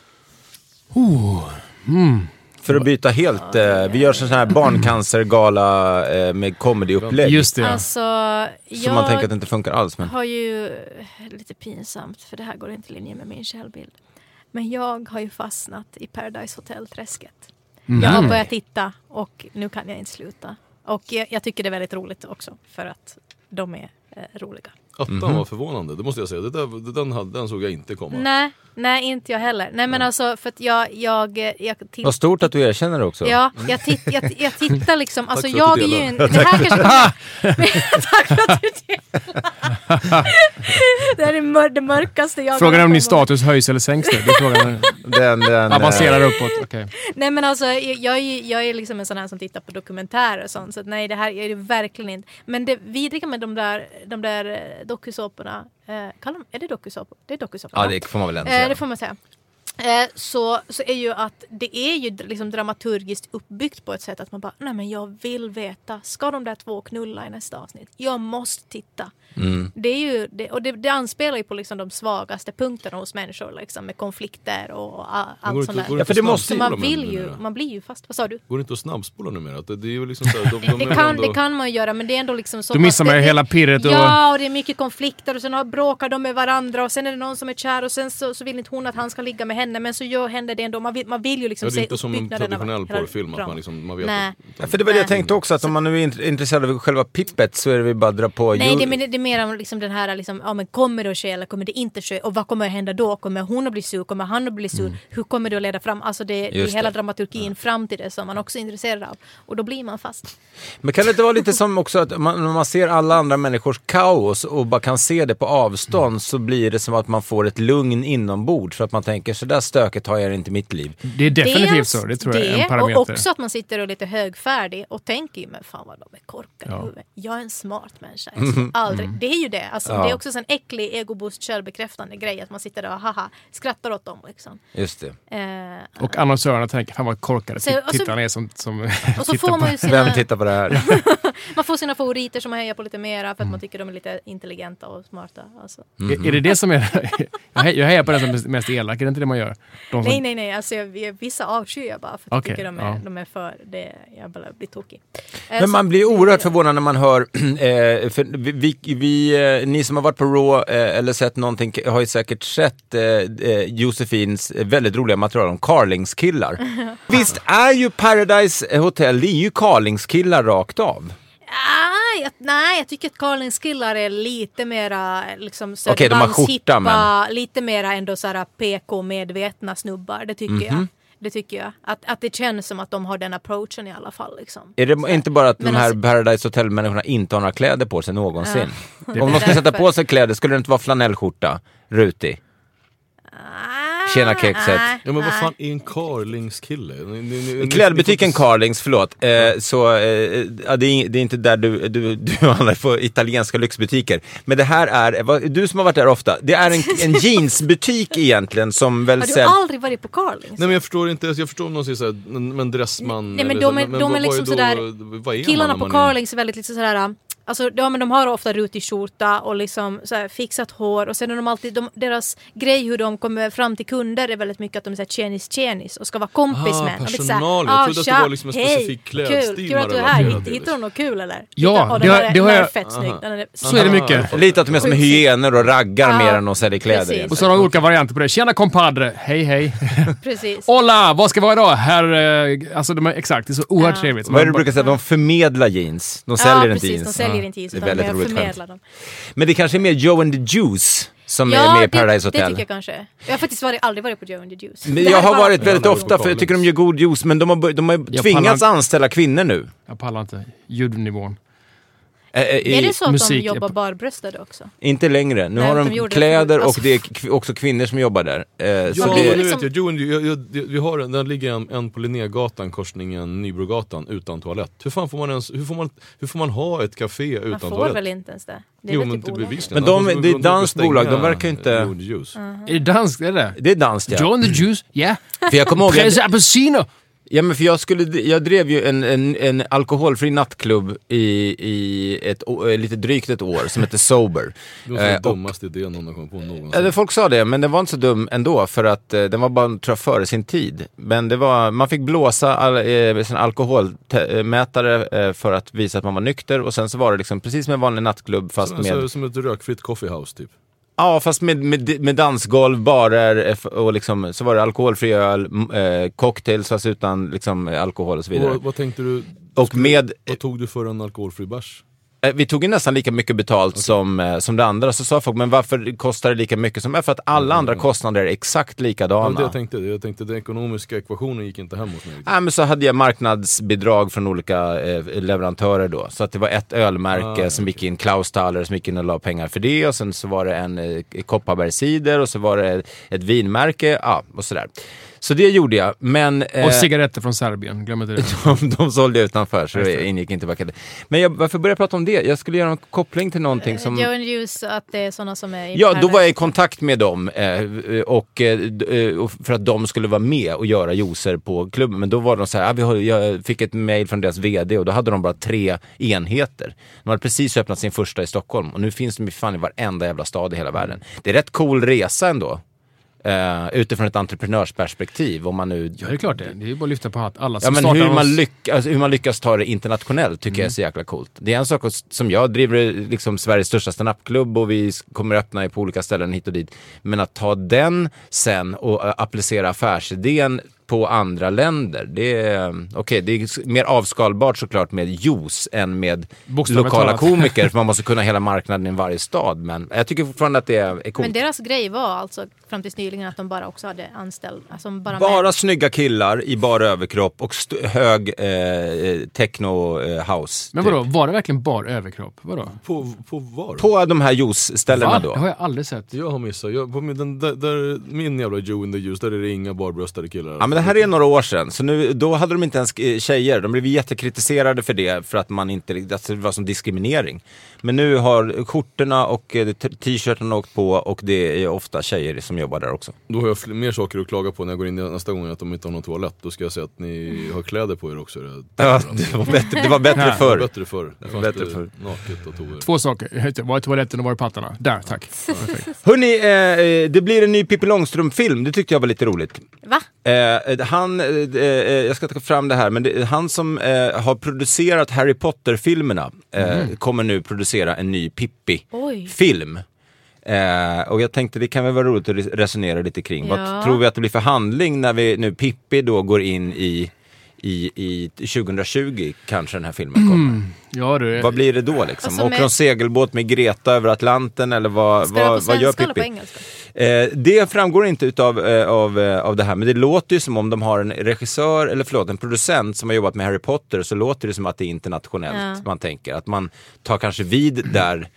För att byta helt. Vi gör sån här barncancergala med comedyupplägg. Just det. Alltså, så man tänker att det inte funkar alls. Men... har ju lite pinsamt, för det här går inte i linje med min självbild. Men jag har ju fastnat i Paradise Hotel-träsket. Jag har börjat titta och nu kan jag inte sluta. Och jag tycker det är väldigt roligt också, för att de är roliga. Attan var förvånande, det måste jag säga. Den såg jag inte komma. Nej, inte jag heller. Nej, men alltså, för att jag vad stort att du erkänner det också. Ja, jag tittar liksom. Alltså, jag är ju en... Det här kanske... Tack för att du delar. Det här är det mörkaste jag... Frågan är om din status höjs eller sänks det. Den avancerar uppåt. Okay. Nej, men alltså, jag är liksom en sån här som tittar på dokumentärer och sånt. Så att, nej, det här är det verkligen inte. Men det vidriga med de där dokusåporna, är det dokusåpor? Det är dokusåpor. Ja, det får man väl ändå säga. Det får man säga. Så är ju att det är ju liksom dramaturgiskt uppbyggt på ett sätt att man bara, nej men jag vill veta, ska de där två knulla i nästa avsnitt? Jag måste titta. Det är ju det anspelar ju på liksom de svagaste punkterna hos människor liksom, med konflikter och allt sånt där. Ja, för det måste man blir ju fast. Vad sa du? Går det inte att snabbspola numera? Det är ju liksom så här, det kan man göra, men det är ändå liksom så. Då missar man ju hela pirret. Ja, och det är mycket konflikter och sen bråkar de med varandra och sen är det någon som är kär och sen så vill inte hon att han ska ligga med henne, men så gör henne det ändå. Man vill ju liksom se uppbyggnaden. Det är inte som en traditionell porrfilm att man liksom, man vet. Nej. För det var det jag tänkte också, att om man nu är intresserad av själva pippet så är det bara att dra på. Nej, det är mer om liksom den här liksom, ja men kommer det att ske eller kommer det inte att ske, och vad kommer att hända då? Kommer hon att bli sur? Kommer han att bli sur? Hur kommer det att leda fram? Alltså det är hela dramaturgin fram till det som man också är intresserad av, och då blir man fast. Men kan det inte vara lite som också att man ser alla andra människors kaos och bara kan se det på avstånd, så blir det som att man får ett lugn inombords, för att man tänker så där där stöket har jag inte i mitt liv. Det är definitivt så, det tror jag är en parameter. Och också att man sitter och är lite högfärdig och tänker ju, men fan vad de är korkade i huvudet. Jag är en smart människa. Aldrig. Det är ju det. Alltså, det är också en äcklig egoboost körbekräftande grej att man sitter där och skrattar åt dem liksom. Just det. Och annonsörerna tänker, fan vad korkade tittarna är som och så får man ju Vem tittar på det här? Man får sina favoriter som man hejar på lite mera för att man tycker de är lite intelligenta och smarta. Alltså. Är det som är... jag hejar på det som är mest elak, är det inte det man gör? Nej. Alltså, vissa avskyr jag bara för att jag tycker de är för det. Jag bara blir tokig. Men man blir oerhört förvånad när man hör för ni som har varit på Raw eller sett någonting har ju säkert sett Josefins väldigt roliga material om Carlingskillar. Visst är ju Paradise Hotel, det är ju Carlingskillar rakt av. Nej, jag tycker att Carlingskillar är lite mera liksom de har skjorta, men lite mera ändå såhär PK-medvetna snubbar, det tycker jag. Det tycker jag. Att det känns som att de har den approachen i alla fall. Liksom. Är det inte bara att de här Paradise Hotel-människorna inte har några kläder på sig någonsin? Om de ska sätta på sig kläder, skulle det inte vara flanellskjorta? Rutig? Tjena kexet. Ja, men vad fan är en Carlingskille? Klädbutiken Carlings, förlåt. Det är inte där du handlar på italienska lyxbutiker. Men det här är, du som har varit där ofta, det är en jeansbutik egentligen som väl har du aldrig varit på Carlings? Nej, men jag förstår inte, jag förstår om någon säger såhär, men dressman. Nej, men de är liksom sådär, killarna på Carlings är väldigt lite sådär. Alltså, men de har ofta rutig skjorta och liksom så här, fixat hår. Och sen är de alltid, deras grej hur de kommer fram till kunder är väldigt mycket att de är tjenis och ska vara kompis med. Personal, jag trodde att det var liksom en specifik klädstil. Kul att du är här. Hittar du något kul eller? Ja, det har jag. Fett snygg. Så är det mycket. Lite att de är som hyener och raggar mer än att sälja kläder. Och så har de olika varianter på det. Tjena compadre, hej. Precis. Hola, vad ska vi ha idag? Här, alltså de är exakt, det är så oerhört trevligt. Vad är det du brukar säga? De förmedlar jeans. De säljer inte jeans. De säljer inte jeans, det är väldigt roligt förmedlar dem. Men det kanske är mer Joe and the Juice som är med i Paradise Hotel. Ja, det tycker jag kanske. Jag har faktiskt aldrig varit på Joe and the Juice. Men jag har varit väldigt ofta för jag tycker de gör god juice, men de har tvingats anställa kvinnor nu. Jag pallar inte ljudnivån. Är det så att de jobbar barbröstade också? Inte längre. Nu har de kläder och det är också kvinnor som jobbar där. Nu vet jag. Vi har den ligger en på Linnégatan, korsningen Nybrogatan utan toalett. Hur får man ha ett café utan toalett? Man får väl inte ens det. Det är men typ bevisligen. Men det är danskt bolag, de verkar inte... Är det danskt, är det? Det är danskt, ja. Joe and the Juice, ja. För jag kommer ihåg... Presa apelsiner! Ja, men för jag drev ju en alkoholfri nattklubb i lite drygt ett år som heter Sober. Det var den dummaste idén någon har kommit på någonsin. Folk sa det, men den var inte så dum ändå för att den var bara, tror jag, före sin tid. Men det var, man fick blåsa alkoholmätare för att visa att man var nykter, och sen så var det liksom precis som en vanlig nattklubb fast som ett rökfritt coffeehouse typ. Ja, fast med dansgolv, barer och liksom, så var det alkoholfri öl, cocktails fast utan liksom alkohol och så vidare. Vad tänkte du? Vad tog du för en alkoholfri bärs? Vi tog ju nästan lika mycket betalt som det andra. Så sa folk, men varför kostar det lika mycket som? För att alla andra kostnader är exakt likadana. Jag tänkte den ekonomiska ekvationen gick inte hem hos mig. Men så hade jag marknadsbidrag från olika leverantörer då. Så att det var ett ölmärke som gick in, Klausthaler, som gick in och la pengar för det. Och sen så var det en Kopparbergsider och så var det ett vinmärke, och sådär. Så det gjorde jag, men... Och cigaretter från Serbien, glöm inte det. de sålde utanför, så det ingick inte backade. Men varför började jag prata om det? Jag skulle göra en koppling till någonting som... Joe and Juice, att det är sådana som är... Ja, då var jag i kontakt med dem och för att de skulle vara med och göra juicer på klubben. Men då var de så här, jag fick ett mejl från deras vd och då hade de bara 3 enheter. De hade precis öppnat sin första i Stockholm och nu finns de fan i varenda jävla stad i hela världen. Det är rätt cool resa ändå. Utifrån ett entreprenörsperspektiv, om man nu... Ja, det är klart det. Det är ju bara att lyfta på hatt. Alla som men hur man lyckas ta det internationellt tycker jag är så jäkla coolt. Det är en sak som jag driver liksom Sveriges största stand-up-klubb och vi kommer öppna på olika ställen hit och dit. Men att ta den sen och applicera affärsidén på andra länder. Det är mer avskalbart såklart med juice än med lokala komiker, för man måste kunna hela marknaden i varje stad. Men jag tycker fortfarande att det är coolt. Men deras grej var alltså fram tills nyligen att de bara också hade anställd, alltså bara snygga killar i bara överkropp och hög techno house. Men vadå, var det verkligen bara överkropp? Vadå? På var? På de här juice-ställena då. Det har jag aldrig sett. Jag har missat. Min jävla Joe in the Juice, där är det inga barbröstade killar. Ja, men det här är några år sedan. Så då hade de inte ens tjejer. De blev jättekritiserade för det, för att man inte, alltså det var som diskriminering. Men nu har skjortorna och t-shirten åkt på, och det är ofta tjejer som jobbar där också. Då har jag mer saker att klaga på när jag går in nästa gång, att de inte har någon toalett. Då ska jag säga att ni har kläder på er också. Ja, det var bättre förr. Bättre förr. Bättre förr. Naket och toer. 2 saker. Var i toaletten och var i pattarna. Där, tack. Hörrni, det blir en ny Pippi Långstrump-film. Det tyckte jag var lite roligt. Va? Jag ska ta fram det här, men han som har producerat Harry Potter-filmerna kommer nu producera en ny Pippi-film. Och jag tänkte det kan väl vara roligt att resonera lite kring. Ja. Vad tror vi att det blir för handling när vi nu Pippi då går in i 2020 kanske den här filmen kommer. Ja, vad blir det då liksom? Alltså Åker de segelbåt med Greta över Atlanten, eller vad gör Pippi? Det framgår inte av det här, men det låter ju som om de har en producent som har jobbat med Harry Potter, så låter det som att det är internationellt. Man tänker att man tar kanske vid där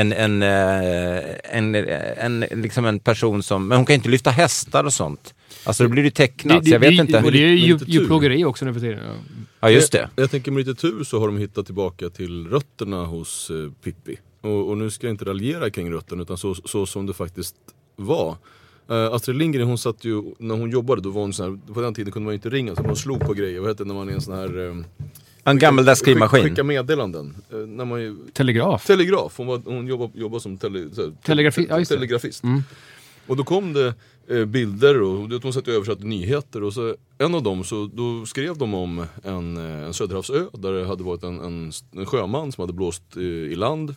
liksom en person som, men hon kan inte lyfta hästar och sånt. Alltså då blir det tecknat, så jag vet inte. Och det är ju djurplågeri också nu för tiden. Ja, just det. Jag tänker med lite tur så har de hittat tillbaka till rötterna hos Pippi. Och nu ska jag inte raljera kring rötterna, utan så som det faktiskt var. Astrid Lindgren, hon satt ju, när hon jobbade, då var hon sån här, på den tiden kunde man inte ringa, så man slog på grejer. Vad heter det när man är en sån här... en gammaldags skrivmaskin. Skicka meddelanden. När man Telegraf. Hon jobbar som telegrafist. Mm. Och då kom det bilder, och de satt och översatte nyheter, och så en av dem, så då skrev de om en Söderhavsö där det hade varit en sjöman som hade blåst i land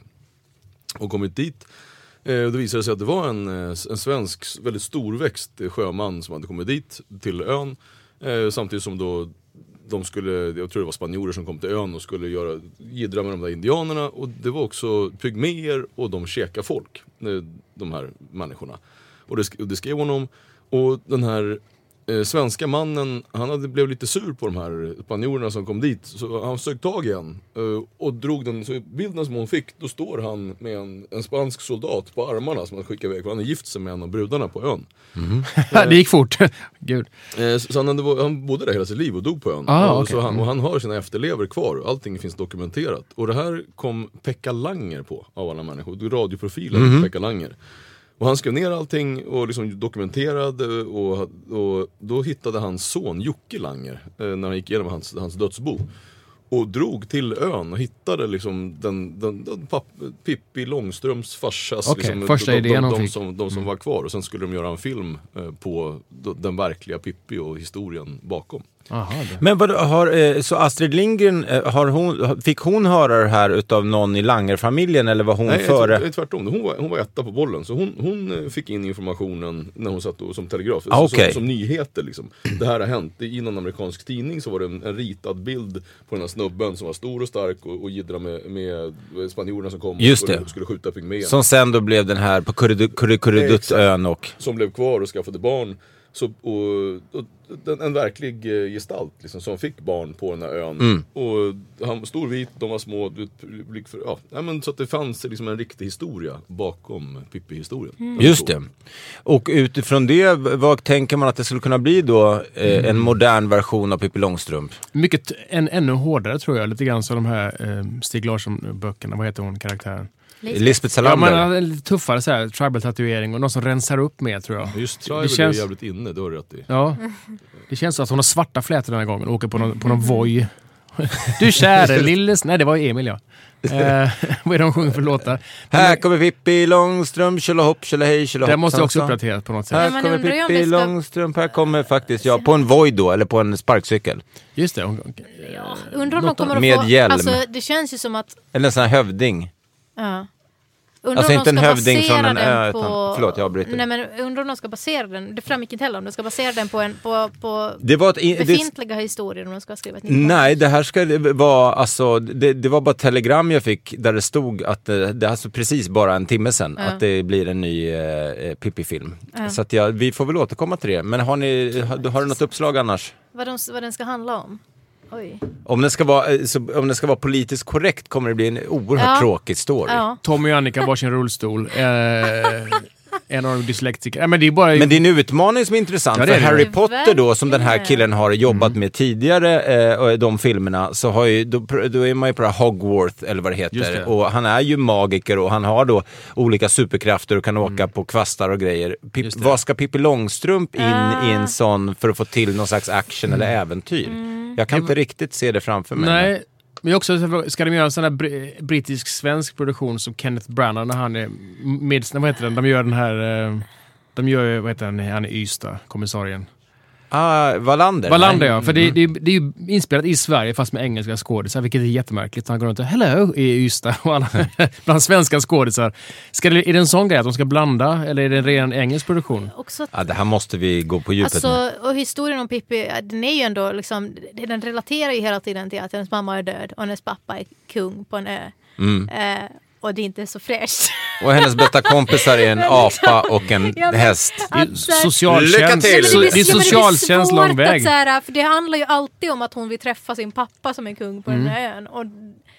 och kommit dit. Det visade sig att det var en svensk väldigt storväxt sjöman som hade kommit dit till ön, samtidigt som då de skulle, jag tror det var spanjorer som kom till ön och skulle jiddra med de där indianerna, och det var också pygméer, och de käkar folk, de här människorna. Och det skrev honom, och den här svenska mannen, han blev lite sur på de här spanjorerna som kom dit, så han sög tag igen och drog den, så bilden som hon fick, då står han med en spansk soldat på armarna som han skickar iväg, för han är gift sig med en av brudarna på ön. Det gick fort. Gud. Så han bodde där hela sitt liv och dog på ön. Okay. Och han har sina efterlever kvar, och allting finns dokumenterat. Och det här kom Pekka Langer på, av alla människor, radioprofilen Pekka Langer. Och han skrev ner allting och liksom dokumenterade, och då hittade hans son Jocke Langer, när han gick igenom hans dödsbo, och drog till ön och hittade liksom den Pippi Långstrumps farsas, liksom, första idén de som var kvar, och sen skulle de göra en film på den verkliga Pippi och historien bakom. Aha, men så Astrid Lindgren, fick hon höra det här utav någon i Langer-familjen, eller var hon före? Nej, tvärtom. Hon var etta på bollen, så hon fick in informationen när hon satt som telegraf, som nyheter liksom. Det här har hänt i någon amerikansk tidning, så var det en ritad bild på den här snubben som var stor och stark och jiddra med spanjorerna som kom och skulle skjuta pygméerna. Som sen då blev den här på Kurreduttön, och som blev kvar och skaffade barn. Och en verklig gestalt liksom, som fick barn på den här ön. Och han var stor, vit, de var små, så att det fanns liksom en riktig historia bakom Pippi-historien. Just det. Och utifrån det, vad tänker man att det skulle kunna bli då en modern version av Pippi Långstrump? Mycket ännu hårdare, tror jag, lite grann som de här Stig Larsson-böckerna. Vad heter hon, karaktären? Lisbeth Salander. Ja, men lite tuffare så här, tribal-tatuering och någon som rensar upp med, tror jag. Just tribal är jävligt inne, det har du rätt i. Ja, det känns så att hon har svarta flätor den här gången och åker på någon voj. Du käre lilles... Nej, det var Emil, ja. Vad är det de sjunger för låtar? Här kommer Pippi Långstrump, tjolahopp, tjolahej, tjolahopp. Det måste jag också uppdatera på något sätt. Här kommer Pippi Långstrump, här kommer faktiskt, på en voj då, eller på en sparkcykel. Just det. Undrar om de kommer att med få... hjälm. Alltså, det känns ju som att... Eller en sån här hövding. Ja. Alltså inte en hövding från en ö, förlåt, jag avbryter. Nej, men undrar om de ska basera den, det framgick inte heller om de ska basera den på befintliga historier, om de ska skriva ett nytt. Nej, det här ska vara, alltså, det var bara telegram jag fick där det stod att det är alltså precis bara en timme sedan att det blir en ny Pippi-film. Så att vi får väl återkomma till det. Men har du något uppslag annars? Vad den ska handla om? Oj. Om det ska vara politiskt korrekt kommer det bli en oerhört tråkig story. Ja. Tommy och Annika var sin rullstol. En av de dyslektiker. Men det är en utmaning som är intressant. För Harry Potter då, som den här killen har jobbat med tidigare, de filmerna, så har ju, då är man ju på det här Hogwarts eller vad det heter. Och han är ju magiker och han har då olika superkrafter och kan åka på kvastar och grejer. Vad ska Pippi Långstrump in i en sån för att få till någon slags action eller äventyr? Jag kan inte riktigt se det framför mig. Nej. Men också ska de göra en sån här brittisk-svensk produktion som Kenneth Branagh när han är med, vad heter den? De gör den här, vad heter den, han är Ystad, kommissarien. Wallander, ja. För det är ju inspelat i Sverige fast med engelska skådisar, vilket är jättemärkligt. Han går runt och hello i Ystad och alla, bland svenska skådisar. Är det en sån grej att de ska blanda, eller är det en ren engelsk produktion? Det här måste vi gå på djupet med. Och historien om Pippi, den är ju ändå liksom, den relaterar ju hela tiden till att hennes mamma är död och hennes pappa är kung på en ö. Och det är inte så fräscht. Och hennes bästa kompisar är en apa och en häst. Socialtjänst. Det är socialtjänst lång väg. För det handlar ju alltid om att hon vill träffa sin pappa som är kung på den här ön. Och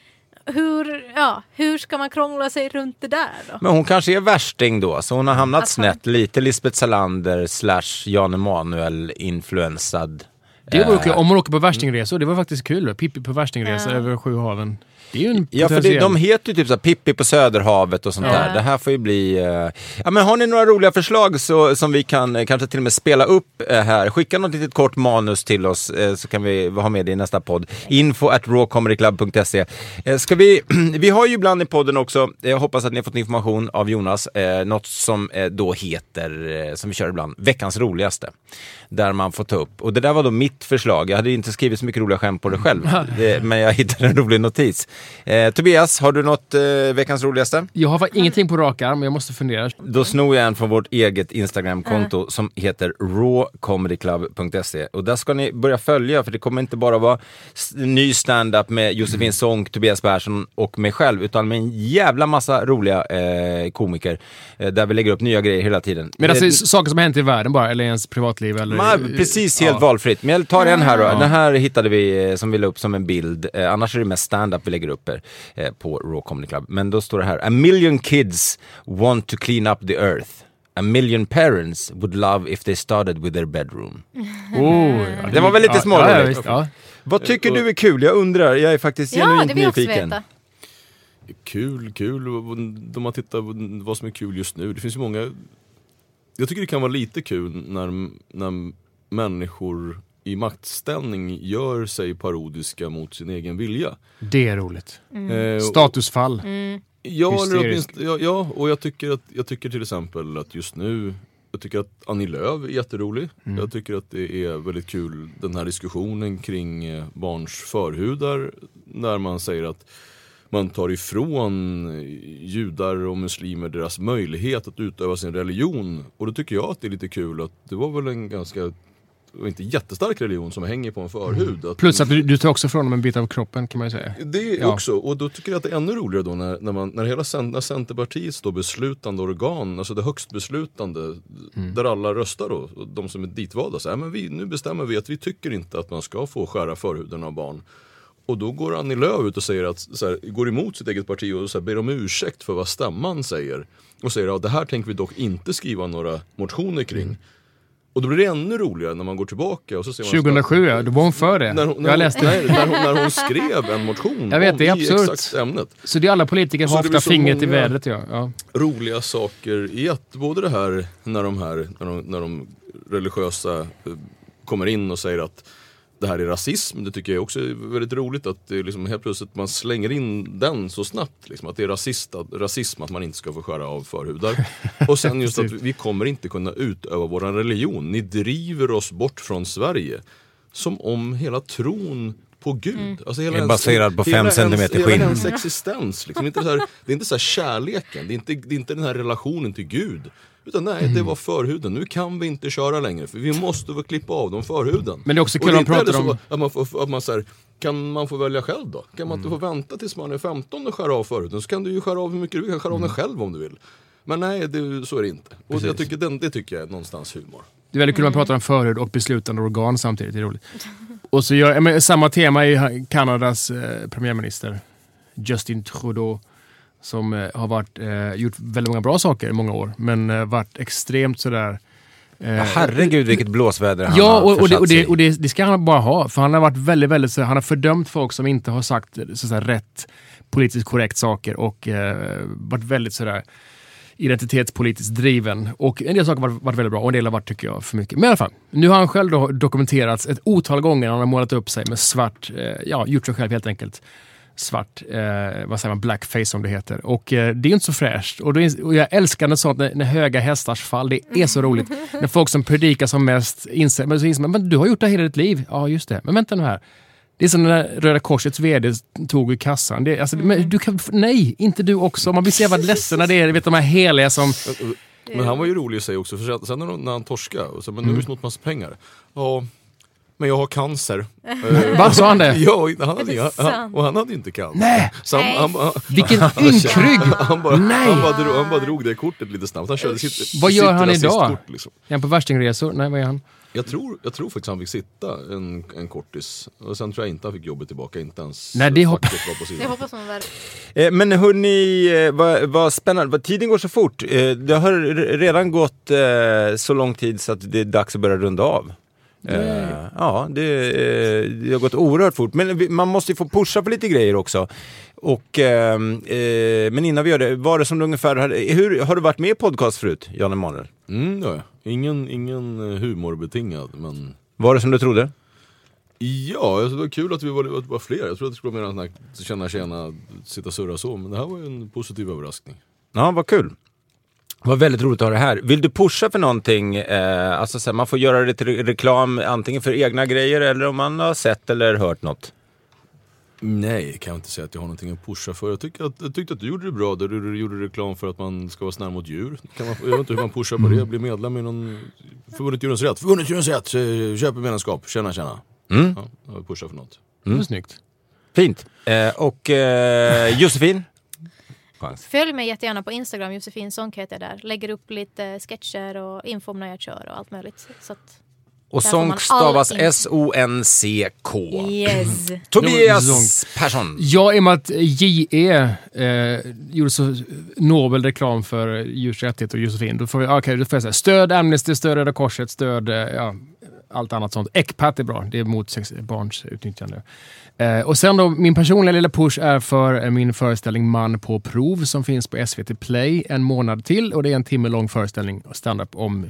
hur ska man krångla sig runt det där då? Men hon kanske är värsting då. Så hon har hamnat snett. Lite Lisbeth Salander / Jan Emanuel influensad. Om man åker på värstingresor, det var faktiskt kul. Pippi på värstingresor över 7 haven. Det är ju för de heter ju typ så Pippi på Söderhavet och sånt där. Det här får ju bli... men har ni några roliga förslag som vi kan kanske till och med spela upp här? Skicka något litet kort manus till oss så kan vi ha med det i nästa podd. info@rawcomedyclub.se. Vi har ju ibland i podden också, jag hoppas att ni har fått information av Jonas, något som då heter, som vi kör ibland, veckans roligaste. Där man får ta upp. Och det där var då mitt förslag. Jag hade inte skrivit så mycket roliga skämt på det själv. Men jag hittade en rolig notis. Tobias, har du något veckans roligaste? Jag har ingenting på rak arm, men jag måste fundera. Då snor jag en från vårt eget Instagram-konto som heter rawcomedyclub.se. Och där ska ni börja följa, för det kommer inte bara vara ny stand-up med Josefin Sonck, Tobias Persson och mig själv, utan med en jävla massa roliga komiker där vi lägger upp nya grejer hela tiden. Men alltså saker som har hänt i världen bara, eller ens privatliv? Eller, precis, helt valfritt. Men jag tar en här då. Den här hittade vi som vi la upp som en bild. Annars är det mest stand-up vi lägger upp på Raw Comedy Club. Men då står det här: A million kids want to clean up the earth. A million parents would love if they started with their bedroom. Det var väl lite småroligt. Vad tycker du är kul? Jag undrar. Jag är faktiskt genuint nyfiken. Kul. Om man tittar vad som är kul just nu. Det finns ju många... Jag tycker det kan vara lite kul när människor i maktställning gör sig parodiska mot sin egen vilja. Det är roligt. Statusfall. Ja, och jag tycker till exempel att just nu, jag tycker att Annie Lööf är jätterolig. Jag tycker att det är väldigt kul, den här diskussionen kring barns förhudar, när man säger att man tar ifrån judar och muslimer deras möjlighet att utöva sin religion. Och då tycker jag att det är lite kul att det var väl en ganska, inte jättestark religion som hänger på en förhud. Plus att du tar också från dem en bit av kroppen, kan man ju säga. Det också, och då tycker jag att det är ännu roligare då när Centerpartiets då beslutande organ, alltså det högst beslutande, där alla röstar då, de som är ditvalda, så här, men nu bestämmer vi att vi tycker inte att man ska få skära förhuden av barn. Och då går Annie Lööf ut och säger att, så här, går emot sitt eget parti och så här, ber om ursäkt för vad stämman säger. Och säger att det här tänker vi dock inte skriva några motioner kring. Och då blir det ännu roligare när man går tillbaka och så ser man 2007, då var hon för det. När hon skrev en motion. Jag vet, det är absurt. Exakt ämnet. Så det är alla politiker har ofta fingret i vädret. Ja. Roliga saker i att både det här när de religiösa kommer in och säger att det här är rasism, det tycker jag också är väldigt roligt, att det liksom helt plötsligt man slänger in den så snabbt, liksom, att det är rasism att man inte ska få skära av förhudar. Och sen just att vi kommer inte kunna utöva våran religion. Ni driver oss bort från Sverige. Som om hela tron på Gud. Alltså det är baserad på 5 centimeter skinn. Hela ens existens. Liksom. Det är inte så här kärleken. Det är inte den här relationen till Gud. Utan nej, det var förhuden. Nu kan vi inte köra längre. För vi måste väl klippa av dem förhuden. Men det är också kul att prata om... Att man så här, kan man få välja själv då? Kan man inte få vänta tills man är 15 och skära av förhuden? Så kan du ju skära av hur mycket du kan skära av den själv om du vill. Men nej, så är det inte. Och jag tycker, det tycker jag är någonstans humor. Det är väldigt kul att man pratar om förhud och beslutande organ samtidigt. Det är roligt. Och så gör samma tema i Kanadas premiärminister Justin Trudeau, som har gjort väldigt många bra saker i många år, men varit extremt sådär... herregud vilket blåsväder han har och det ska han bara ha, för han har varit väldigt, väldigt så, han har fördömt folk som inte har sagt så rätt politiskt korrekt saker och varit väldigt sådär identitetspolitiskt driven, och en del saker har varit väldigt bra och en del har varit, tycker jag, för mycket. Men i alla fall, nu har han själv då dokumenterats ett otal gånger. Han har målat upp sig med svart, gjort sig själv helt enkelt svart, vad säger man, blackface som det heter. Och det är inte så fräscht. Och jag älskar det sånt när höga hästars fall. Det är så roligt. När folk som predikar som mest inser men du har gjort det hela ditt liv. Ja, just det. Men vänta nu här. Det är som när Röda Korsets vd tog i kassan. Men du kan, nej, inte du också. Man blir så jävla ledsen när det är, de här heliga som... Men han var ju rolig i sig också. För sen när han torskade, och så, men nu har vi snott massa pengar. Ja, men jag har cancer. Vad sa han det? Ja, han hade inte cancer. Nej! Vilken ynkrygg! Han bara drog det kortet lite snabbt. Han körde vad gör han idag? Liksom. Är han på värstingresor? Nej, vad är han? Jag tror faktiskt han fick sitta en kortis. Och sen tror jag inte han fick jobbet tillbaka. Inte ens. Nej, det hoppas man väl. Men hörni, vad spännande. Tiden går så fort. Det har redan gått så lång tid så att det är dags att börja runda av. Ja, det har gått oerhört fort. Men man måste ju få pusha på lite grejer också. Och, men innan vi gör det, var det som ungefär... Har du varit med i podcast förut, Jan Emanuel? Ja. Ingen humorbetingad, men... Var det som du trodde? Ja, det var kul att vi var fler. Jag trodde att det skulle vara mer känna, sitta och surra så. Men det här var ju en positiv överraskning. Ja, vad kul. Det var väldigt roligt att ha det här. Vill du pusha för någonting? Alltså så här, man får göra det till reklam antingen för egna grejer eller om man har sett eller hört något. Nej, kan jag inte säga att jag har någonting att pusha för. Jag tyckte att du gjorde det bra där du gjorde reklam för att man ska vara snäll mot djur. Jag vet inte hur man pushar på det. Bli medlem i någon Förbundet Djurens Rätt. Köp medlemskap. Tjena. Ja, jag pushar för något. Det är snyggt. Fint. Och Josefin? Följ mig jättegärna på Instagram, Josefin Sonck heter jag där. Lägger upp lite sketcher och info när jag kör och allt möjligt. Så att och Sonck stavas S-O-N-C-K. Yes. Tobias Persson. Ja, i och med att J.E. gjorde så nobel reklam för djurs rättigheter och Josefin. Då får jag säga stöd Amnesty, stöd Röda Korset, stöd allt annat sånt. Ecpat är bra, det är mot barns utnyttjande. Och sen då, min personliga lilla push är för min föreställning Man på prov som finns på SVT Play en månad till. Och det är en timme lång föreställning och stand-up om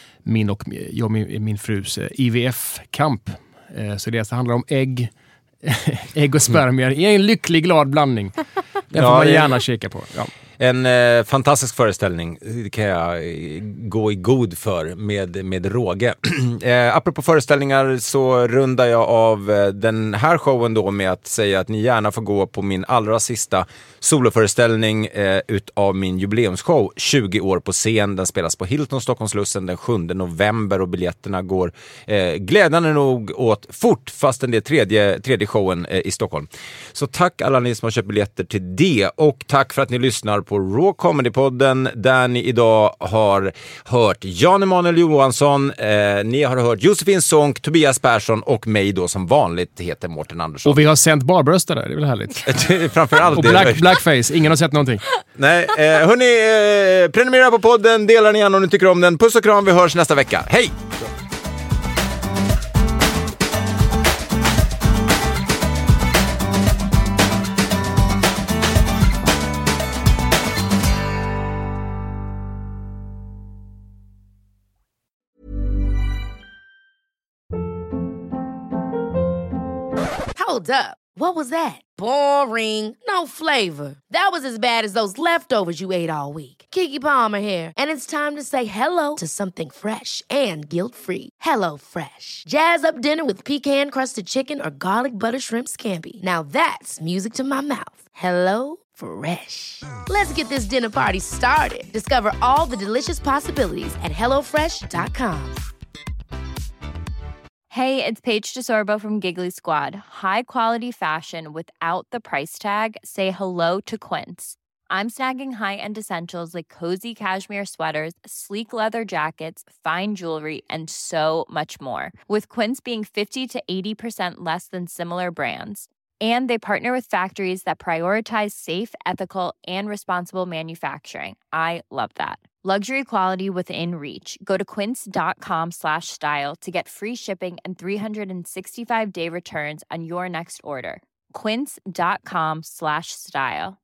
min frus IVF-kamp. Så det handlar om ägg och spermier i en lycklig, glad blandning. Det får man gärna kika på. Ja. En fantastisk föreställning kan jag gå i god för med råge. Apropå föreställningar så rundar jag av den här showen då med att säga att ni gärna får gå på min allra sista soloföreställning utav min jubileumsshow 20 år på scen. Den spelas på Hilton Stockholmslussen den 7 november och biljetterna går glädjande nog åt fort fastän det är tredje showen i Stockholm. Så tack alla ni som har köpt biljetter till det och tack för att ni lyssnar på Raw Comedy-podden där ni idag har hört Jan Emanuel Johansson, ni har hört Josefin Sonck, Tobias Persson och mig då som vanligt heter Mårten Andersson. Och vi har sänt barbröster där, det är väl härligt. Framförallt och blackface, ingen har sett någonting. Nej, hörni, prenumerera på podden, dela den gärna om ni tycker om den. Puss och kram, vi hörs nästa vecka. Hej! Hold up. What was that? Boring. No flavor. That was as bad as those leftovers you ate all week. Keke Palmer here, and it's time to say hello to something fresh and guilt-free. Hello Fresh. Jazz up dinner with pecan-crusted chicken or garlic butter shrimp scampi. Now that's music to my mouth. Hello Fresh. Let's get this dinner party started. Discover all the delicious possibilities at hellofresh.com. Hey, it's Paige DeSorbo from Giggly Squad. High quality fashion without the price tag. Say hello to Quince. I'm snagging high-end essentials like cozy cashmere sweaters, sleek leather jackets, fine jewelry, and so much more. With Quince being 50 to 80% less than similar brands. And they partner with factories that prioritize safe, ethical, and responsible manufacturing. I love that. Luxury quality within reach. Go to quince.com/style to get free shipping and 365-day returns on your next order. Quince.com/style.